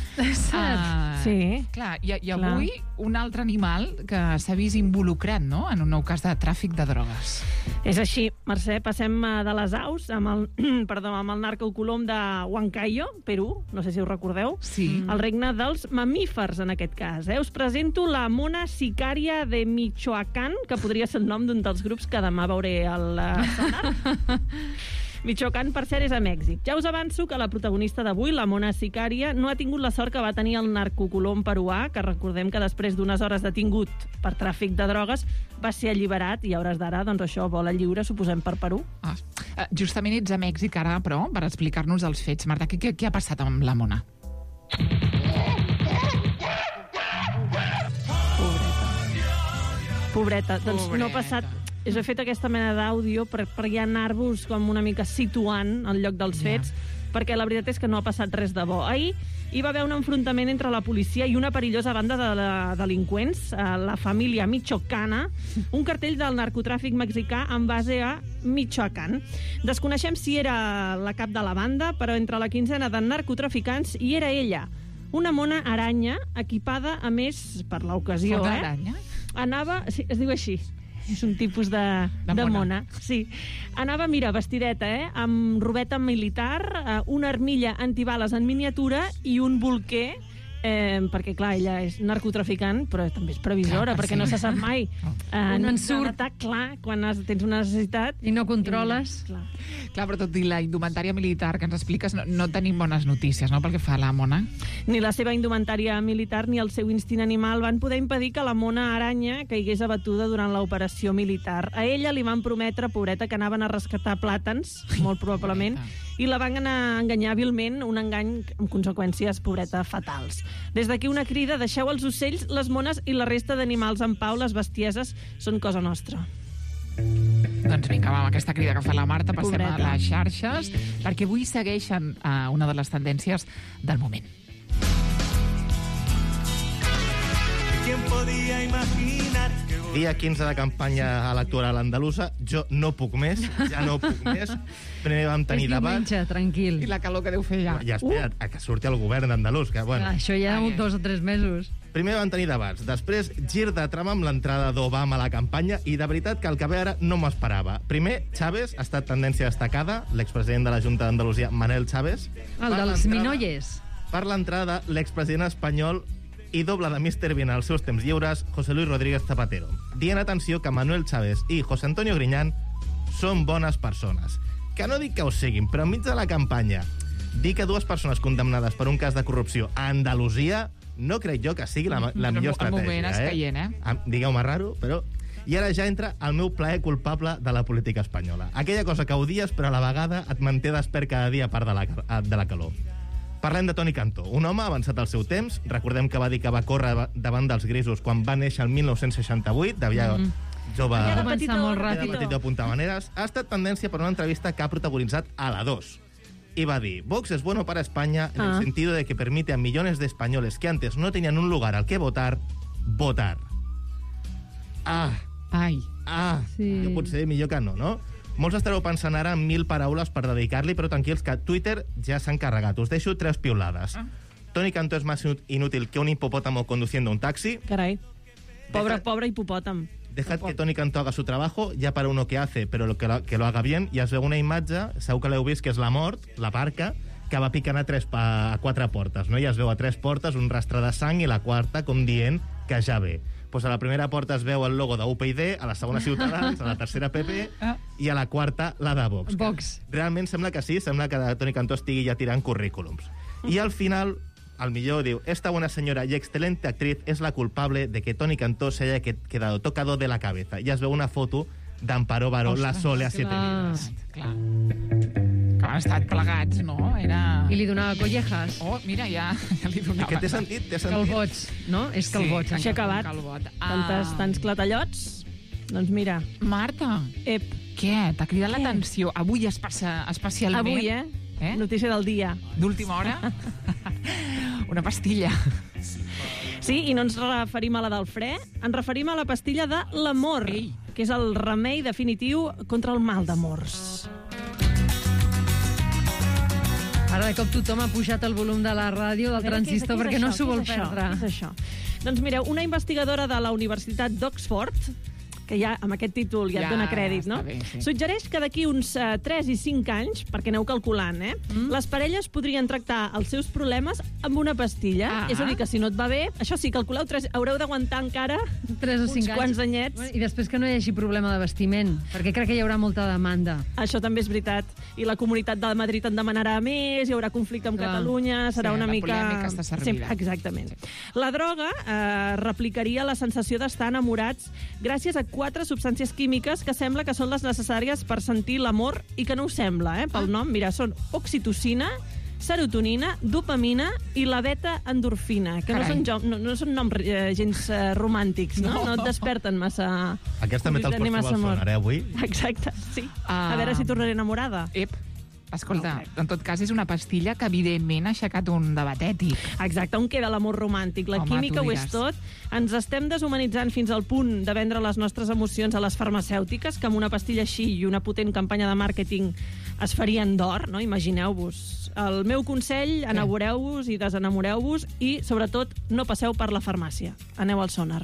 Uh, Sí. Clar, i, i Clar. avui un altre animal que s'ha vist involucrat, no?, en un nou cas de tràfic de drogues. És així, Mercè, passem eh, de les aus amb el, perdó, amb el narcocolom de Huancayo, Perú, no sé si us recordeu, sí. el regne dels mamífers en aquest cas. Eh? Us presento la mona sicària de Michoacán, que podria ser el nom d'un dels grups que demà veuré al uh, sonar. Michoacán, per cert, és a Mèxic. Ja us avanço que la protagonista d'avui, la mona sicària, no ha tingut la sort que va tenir el narcocolom peruà, que recordem que després d'unes hores detingut per tràfic de drogues va ser alliberat i a hores d'ara, doncs això, vola lliure, suposem, per Perú. Ah, justament ets a Mèxic ara, però, per explicar-nos els fets. Marta, què, què ha passat amb la mona? Pobreta. Doncs Pobreta. no ha passat... Us he fet aquesta mena d'àudio per, per ja anar-vos com una mica situant al lloc dels fets, yeah. perquè la veritat és que no ha passat res de bo. Ahir hi va haver un enfrontament entre la policia i una perillosa banda de la, delinqüents, la família Michoacana, un cartell del narcotràfic mexicà amb base a Michoacán. Desconeixem si era la cap de la banda, però entre la quinzena de narcotraficants hi era ella, una mona aranya equipada, a més, per l'ocasió, Fot eh? d'aranya? Anava... Sí, es diu així. És un tipus de, De de mona. mona. Sí. Anava, mira, vestideta, eh? Amb robeta militar, eh, una armilla antibales en miniatura i un bolquer, eh, perquè, clar, ella és narcotraficant, però també és previsora, Clar, perquè sí. no se sap mai. Eh, Un en surt. Atac, clar, quan has, tens una necessitat... I no controles. I, clar. Clar, però tot i la indumentària militar que ens expliques, no, no tenim bones notícies, no?, pel que fa a la mona. Ni la seva indumentària militar ni el seu instint animal van poder impedir que la mona aranya caigués abatuda durant l'operació militar. A ella li van prometre, pobreta, que anaven a rescatar plàtans, molt probablement, i la van anar enganyar vilment, un engany amb conseqüències, pobreta, fatals. Des d'aquí una crida, deixeu els ocells, les mones i la resta d'animals en pau, les bestieses són cosa nostra. Doncs vinga, va, amb aquesta crida que fa la Marta, passem Pobreta. a les xarxes, perquè avui segueixen uh, una de les tendències del moment. Tiempo podía imaginar que... Dia quinze de campanya electoral andalusa, jo no puc més, ja no puc més. Primer vam tenir debat... És diumenge, tranquil. I la calor que deu fer ja. Ja, espera't, uh. a que surti el govern andalús, que bueno... Ah, això ja Ai, dos o tres mesos. Primer van tenir debats, després gir de trama amb l'entrada d'Obama a la campanya i de veritat que el que ve ara no m'ho esperava. Primer, Chávez ha estat tendència destacada, l'expresident de la Junta d'Andalusia, Manel Chávez. El dels Minolles. Per l'entrada, l'expresident espanyol i doble de míster Bean als seus temps lliures, José Luis Rodríguez Zapatero, dient atenció que Manuel Chávez i José Antonio Griñán són bones persones. Que no dic que ho siguin, però enmig de la campanya dir que dues persones condemnades per un cas de corrupció a Andalusia no crec jo que sigui la, la millor estratègia. El moment és caient, eh? Digueu-me raro, però... I ara ja entra el meu plaer culpable de la política espanyola. Aquella cosa que odies, però a la vegada et manté despert cada dia a part de la, de la calor. Parlem de Toni Cantó, un home avançat al seu temps. Recordem que va dir que va córrer davant dels grisos quan va néixer el mil nou-cents seixanta-vuit, devia mm. jove... Ja va pensar molt ràpid. Petitó apuntar maneres. Ha estat tendència per una entrevista que ha protagonitzat a la dos. Y va a decir, Vox es bueno para España en ah. el sentido de que permite a millones de españoles que antes no tenían un lugar al que votar, votar. Ah. Ai. Ah. Sí. Jo potser millor que no, no? Molts estareu pensant ara en mil paraules per dedicar-li, però tranquils que Twitter ja s'ha encarregat. Us deixo tres piulades. Ah. Toni Cantó es más inútil que un hipopótamo conduciendo un taxi. Carai. Pobre, Deja... pobre hipopòtam. Dejad que Toni Cantó haga su trabajo, ya para uno que hace, pero lo que, lo, que lo haga bien. I es veu una imatge, segur que l'heu vist, que és la mort, la barca, que va picant a, tres, a quatre portes, no? I es veu a tres portes un rastre de sang i la quarta com dient que ja ve. Pues a la primera porta es veu el logo de U P I D, a la segona Ciutadans, a la tercera P P i a la quarta la de Vox. Vox. Realment sembla que sí, sembla que Toni Cantó estigui ja tirant currículums. I al final, al millor diu, esta buena señora y excelente actriz es la culpable de que Toni Cantó se haya quedado tocado de la cabeza. I es veu una foto d'Amparo Baró, la Sole a siete vidas. Clar. Que han estat plegats, no? Era... I li donava collejas. Oh, mira, ja, ja li donava. Que t'he sentit, t'he sentit. Calvots, no? És calvots. Sí, així acabat. Ah. Tantes, tants clatallots. Doncs mira. Marta, Ep. què? T'ha cridat l'atenció? Avui especialment... Avui, eh? eh? Notícia del dia. D'última hora? Una pastilla. Sí, i no ens referim a la del fre, ens referim a la pastilla de l'amor, que és el remei definitiu contra el mal d'amors. Ara de cop tothom ha pujat el volum de la ràdio del transistor perquè no s'ho vol perdre. Què és això? Doncs mireu, una investigadora de la Universitat d'Oxford, que ja amb aquest títol ja, ja et dona crèdit, no? Bé, sí. Suggereix que d'aquí uns uh, tres i cinc anys, perquè aneu calculant, eh? Mm. Les parelles podrien tractar els seus problemes amb una pastilla. Ah. És a dir, que si no et va bé, això sí, calculeu, tres, haureu d'aguantar encara tres o cinc uns quants anyets. Bueno, I després que no hi hagi problema de vestiment, perquè crec que hi haurà molta demanda. Això també és veritat. I la Comunitat de Madrid en demanarà més, hi haurà conflicte amb Clar. Catalunya, serà sí, una la mica... La polèmica està servida. Sí, exactament. Sí. La droga eh, replicaria la sensació d'estar enamorats gràcies a quatre substàncies químiques que sembla que són les necessàries per sentir l'amor i que no ho sembla, eh, pel nom. Mira, són oxitocina, serotonina, dopamina i la beta-endorfina, que no són, jo, no, no són noms eh, gens eh, romàntics, no? No. no et desperten massa... Aquests també te'ls pots trobar al sonar, eh, avui? Exacte, sí. Uh... A veure si tornaré enamorada. Ep. Escolta, no, en tot cas és una pastilla que evidentment ha aixecat un debat ètic. Exacte, on queda l'amor romàntic? La Home, química ho és tot. Ens estem deshumanitzant fins al punt de vendre les nostres emocions a les farmacèutiques, que amb una pastilla així i una potent campanya de màrqueting es farien d'or, no? Imagineu-vos. El meu consell, enamoreu-vos i desenamoreu-vos i, sobretot, no passeu per la farmàcia. Aneu al sonar.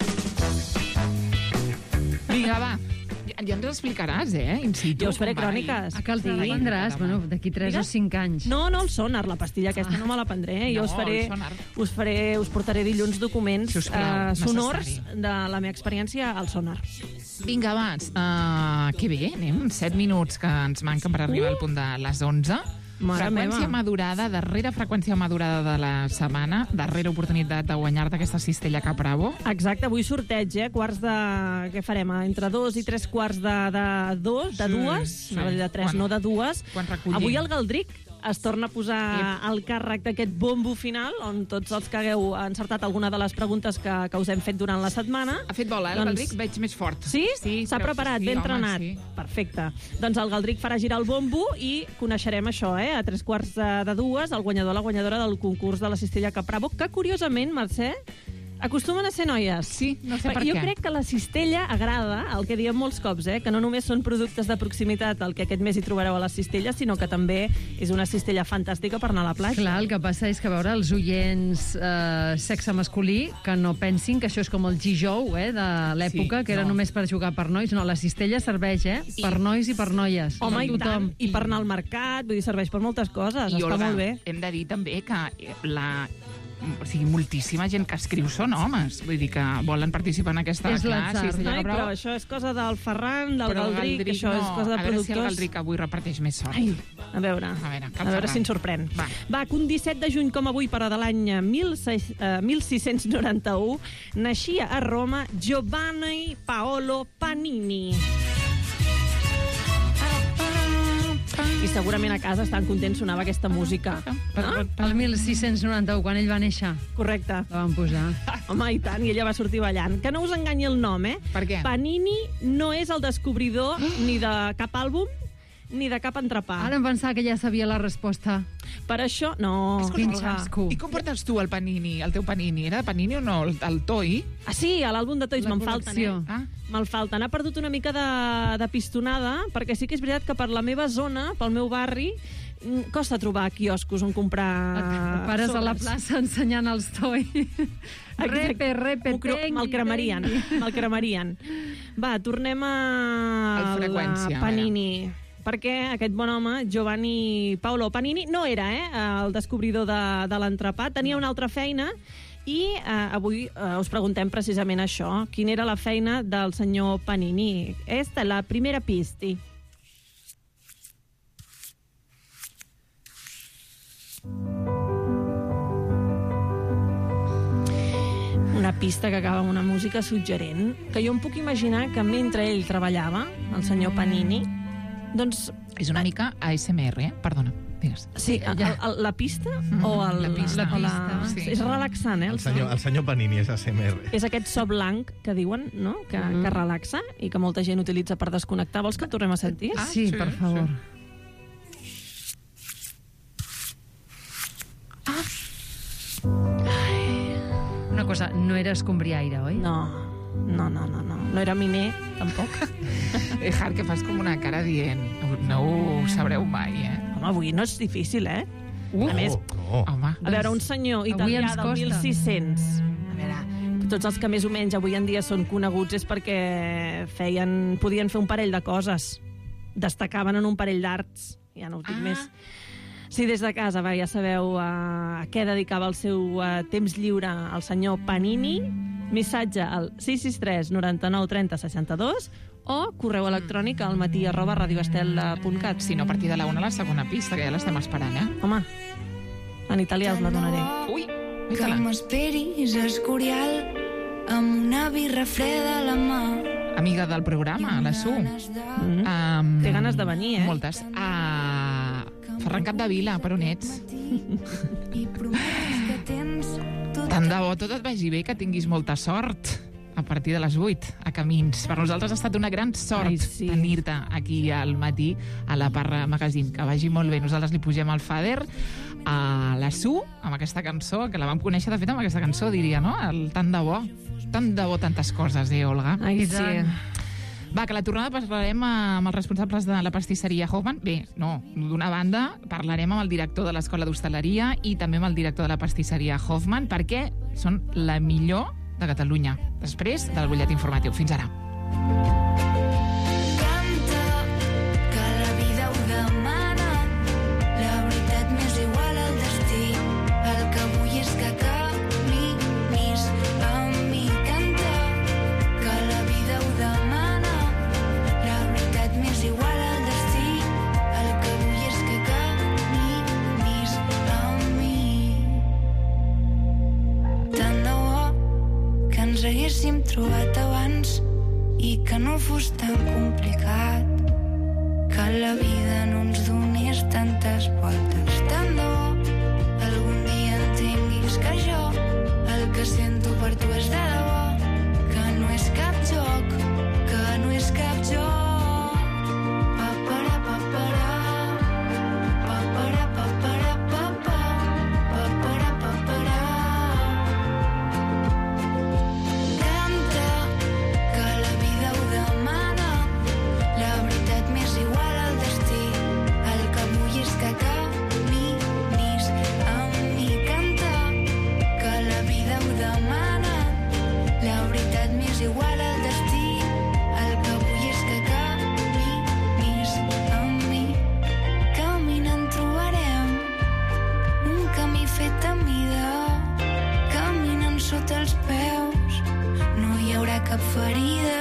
Vinga, va. Ja ens explicaràs, eh? In situ, jo us faré cròniques. A cal te la prendràs? Bueno, d'aquí tres o cinc anys. No, no, el sonar, la pastilla aquesta ah. no me la prendré. Jo no, us faré, us faré, us portaré dilluns documents si uh, sonors de la meva experiència al sonar. Vinga, abans. Uh, que bé, anem. Set minuts que ens manquen per arribar uh. al punt de les onze. Mare freqüència meva. madurada, darrera freqüència madurada de la setmana, darrera oportunitat de guanyar-te aquesta cistella Cap Bravo. Exacte, avui sorteig, eh? Quarts de... Què farem? Entre dos i tres quarts de, de dos, de dues, sí, no de tres, quan, no de dues. Avui el Galdric es torna a posar yep. al càrrec d'aquest bombo final, on tots els que hagueu encertat alguna de les preguntes que, que us hem fet durant la setmana... Ha fet bola, eh, el doncs... Galdric? Veig més fort. Sí? sí S'ha preparat, sí, ben home, entrenat. Sí. Perfecte. Doncs el Galdric farà girar el bombo i coneixerem això, eh? A tres quarts de, de dues, el guanyador, la guanyadora del concurs de la cistella Cap Bravo, que curiosament, Mercè, Acostumen a ser noies. Sí, no sé per jo què. Jo crec que la cistella agrada, el que diem molts cops, eh? que no només són productes de proximitat el que aquest mes hi trobareu a la cistella, sinó que també és una cistella fantàstica per anar a la platja. Clar, el que passa és que, a veure, els oients eh, sexe masculí, que no pensin que això és com el G-Jow, eh, de l'època, Sí, que era no. només per jugar per nois. No, la cistella serveix, eh, I- per nois i per noies. Home, per i tant, i per anar al mercat, vull dir, serveix per moltes coses, I, està Olga, molt bé. hem de dir també que la... O sigui, moltíssima gent que escriu són homes. Vull dir que volen participar en aquesta És classe. l'atzar, Cistella Ai, Bravo. però això és cosa del Ferran, del Però el Galdric, Galdric això no. és cosa de A veure si el productors. Galdric avui reparteix més sort. Ai, a veure, A veure, a veure si ens sorprèn. Va. Va, que un disset de juny com avui, però de l'any mil sis-cents noranta-u, naixia a Roma Giovanni Paolo Panini. I segurament a casa estan contents, sonava aquesta música. No? El mil sis-cents noranta-u, quan ell va néixer. Correcte. La van posar. Home, i tant, i ella va sortir ballant. Que no us enganyi el nom, eh? Per què? Panini no és el descobridor ni de cap àlbum ni de cap entrepà. Ara em pensava que ja sabia la resposta. Per això, no. Quin Olga. xasco. I com portes tu el Panini, el teu Panini? Era de Panini o no? El, el Toi? Ah, sí, a l'àlbum de Toys La me'n falten, eh? col·lecció. Ah. Me'n falten. Ha perdut una mica de, de pistonada, perquè sí que és veritat que per la meva zona, pel meu barri, mm, costa trobar quioscos on comprar... Pares a la sobres. plaça ensenyant els Toi. Repe, repe, M'ho cre- tengui, Me'l cremarien, tengui. me'l cremarien. Va, tornem a Al Freqüència, la Panini. Perquè aquest bon home, Giovanni Paolo Panini, no era eh, el descobridor de, de l'entrepà, tenia una altra feina i eh, avui eh, us preguntem precisament això. Quina era la feina del senyor Panini? Esta és la primera pista. Una pista que acaba amb una música suggerent, que jo em puc imaginar que mentre ell treballava, el senyor Panini, doncs... És una mica A S M R, eh? Perdona, digues. Sí, el, el, la pista o el, La pista. o la, La pista, sí. És relaxant, eh? El senyor, el senyor Panini és A S M R. És aquest so blanc que diuen, no?, que, mm. que relaxa i que molta gent utilitza per desconnectar. Vols que el tornem a sentir? Ah, sí, per favor. Una cosa, no era escombriaire, oi? No, no, no, no, no. No era miner, tampoc. Eh, Har, que fas com una cara dient... No ho sabreu mai, eh? Home, avui no és difícil, eh? Uh, a més, oh. Home. a veure, un senyor Avui italià ens del costa. mil sis-cents... A veure, tots els que més o menys avui en dia són coneguts és perquè feien, podien fer un parell de coses. Destacaven en un parell d'arts. Ja no ho dic Ah. més. Si des de casa va, ja sabeu uh, a què dedicava el seu uh, temps lliure el senyor Panini, missatge al sis sis tres noranta-nou trenta seixanta-dos o correu electrònic al matí arroba radioestel punt cat. Si no, a partir de la una, la segona pista, que ja l'estem esperant, eh? Home, en italià us la donaré. Ui, Que m'esperis a Escorial amb una birra freda a la mà. Amiga del programa, la Su. Mm. Um, Té ganes de venir, eh? Moltes. Uh, Ferran Capdevila, per on ets? Tant de bo tot et vagi bé, que tinguis molta sort a partir de les vuit, a Camins. Per nosaltres ha estat una gran sort Ai, sí. tenir-te aquí al matí a la Parra Magazine. Que vagi molt bé. Nosaltres li pugem al Fader, a la Su, amb aquesta cançó, que la vam conèixer, de fet, amb aquesta cançó, diria, no? El tant de bo. Tant de bo tantes coses, eh, Olga? Ai, sí. Va, que la tornada parlarem amb els responsables de la pastisseria Hoffman. Bé, no, d'una banda parlarem amb el director de l'Escola d'Hostaleria i també amb el director de la pastisseria Hoffman, perquè són la millor de Catalunya. Després del butlletí informatiu. Fins ara. Canta, que la vida ho demana. La veritat m'és igual al destí. El que vull és que caminis amb mi. Canta, que la vida ho demana. La veritat m'és igual al destí. El que vull és que caminis amb mi. Tant de bo que ens haguéssim trobat abans i que no fos tan complicat, que la vida no ens donés tantes voltes. Tant de bo algun dia entenguis que jo el que sento per tu és de debò, que no és cap joc, que no és cap joc. Papara, papara, papara, papara, papa, papara, papara. fet a mida, caminen sota els peus. No hi haurà cap ferida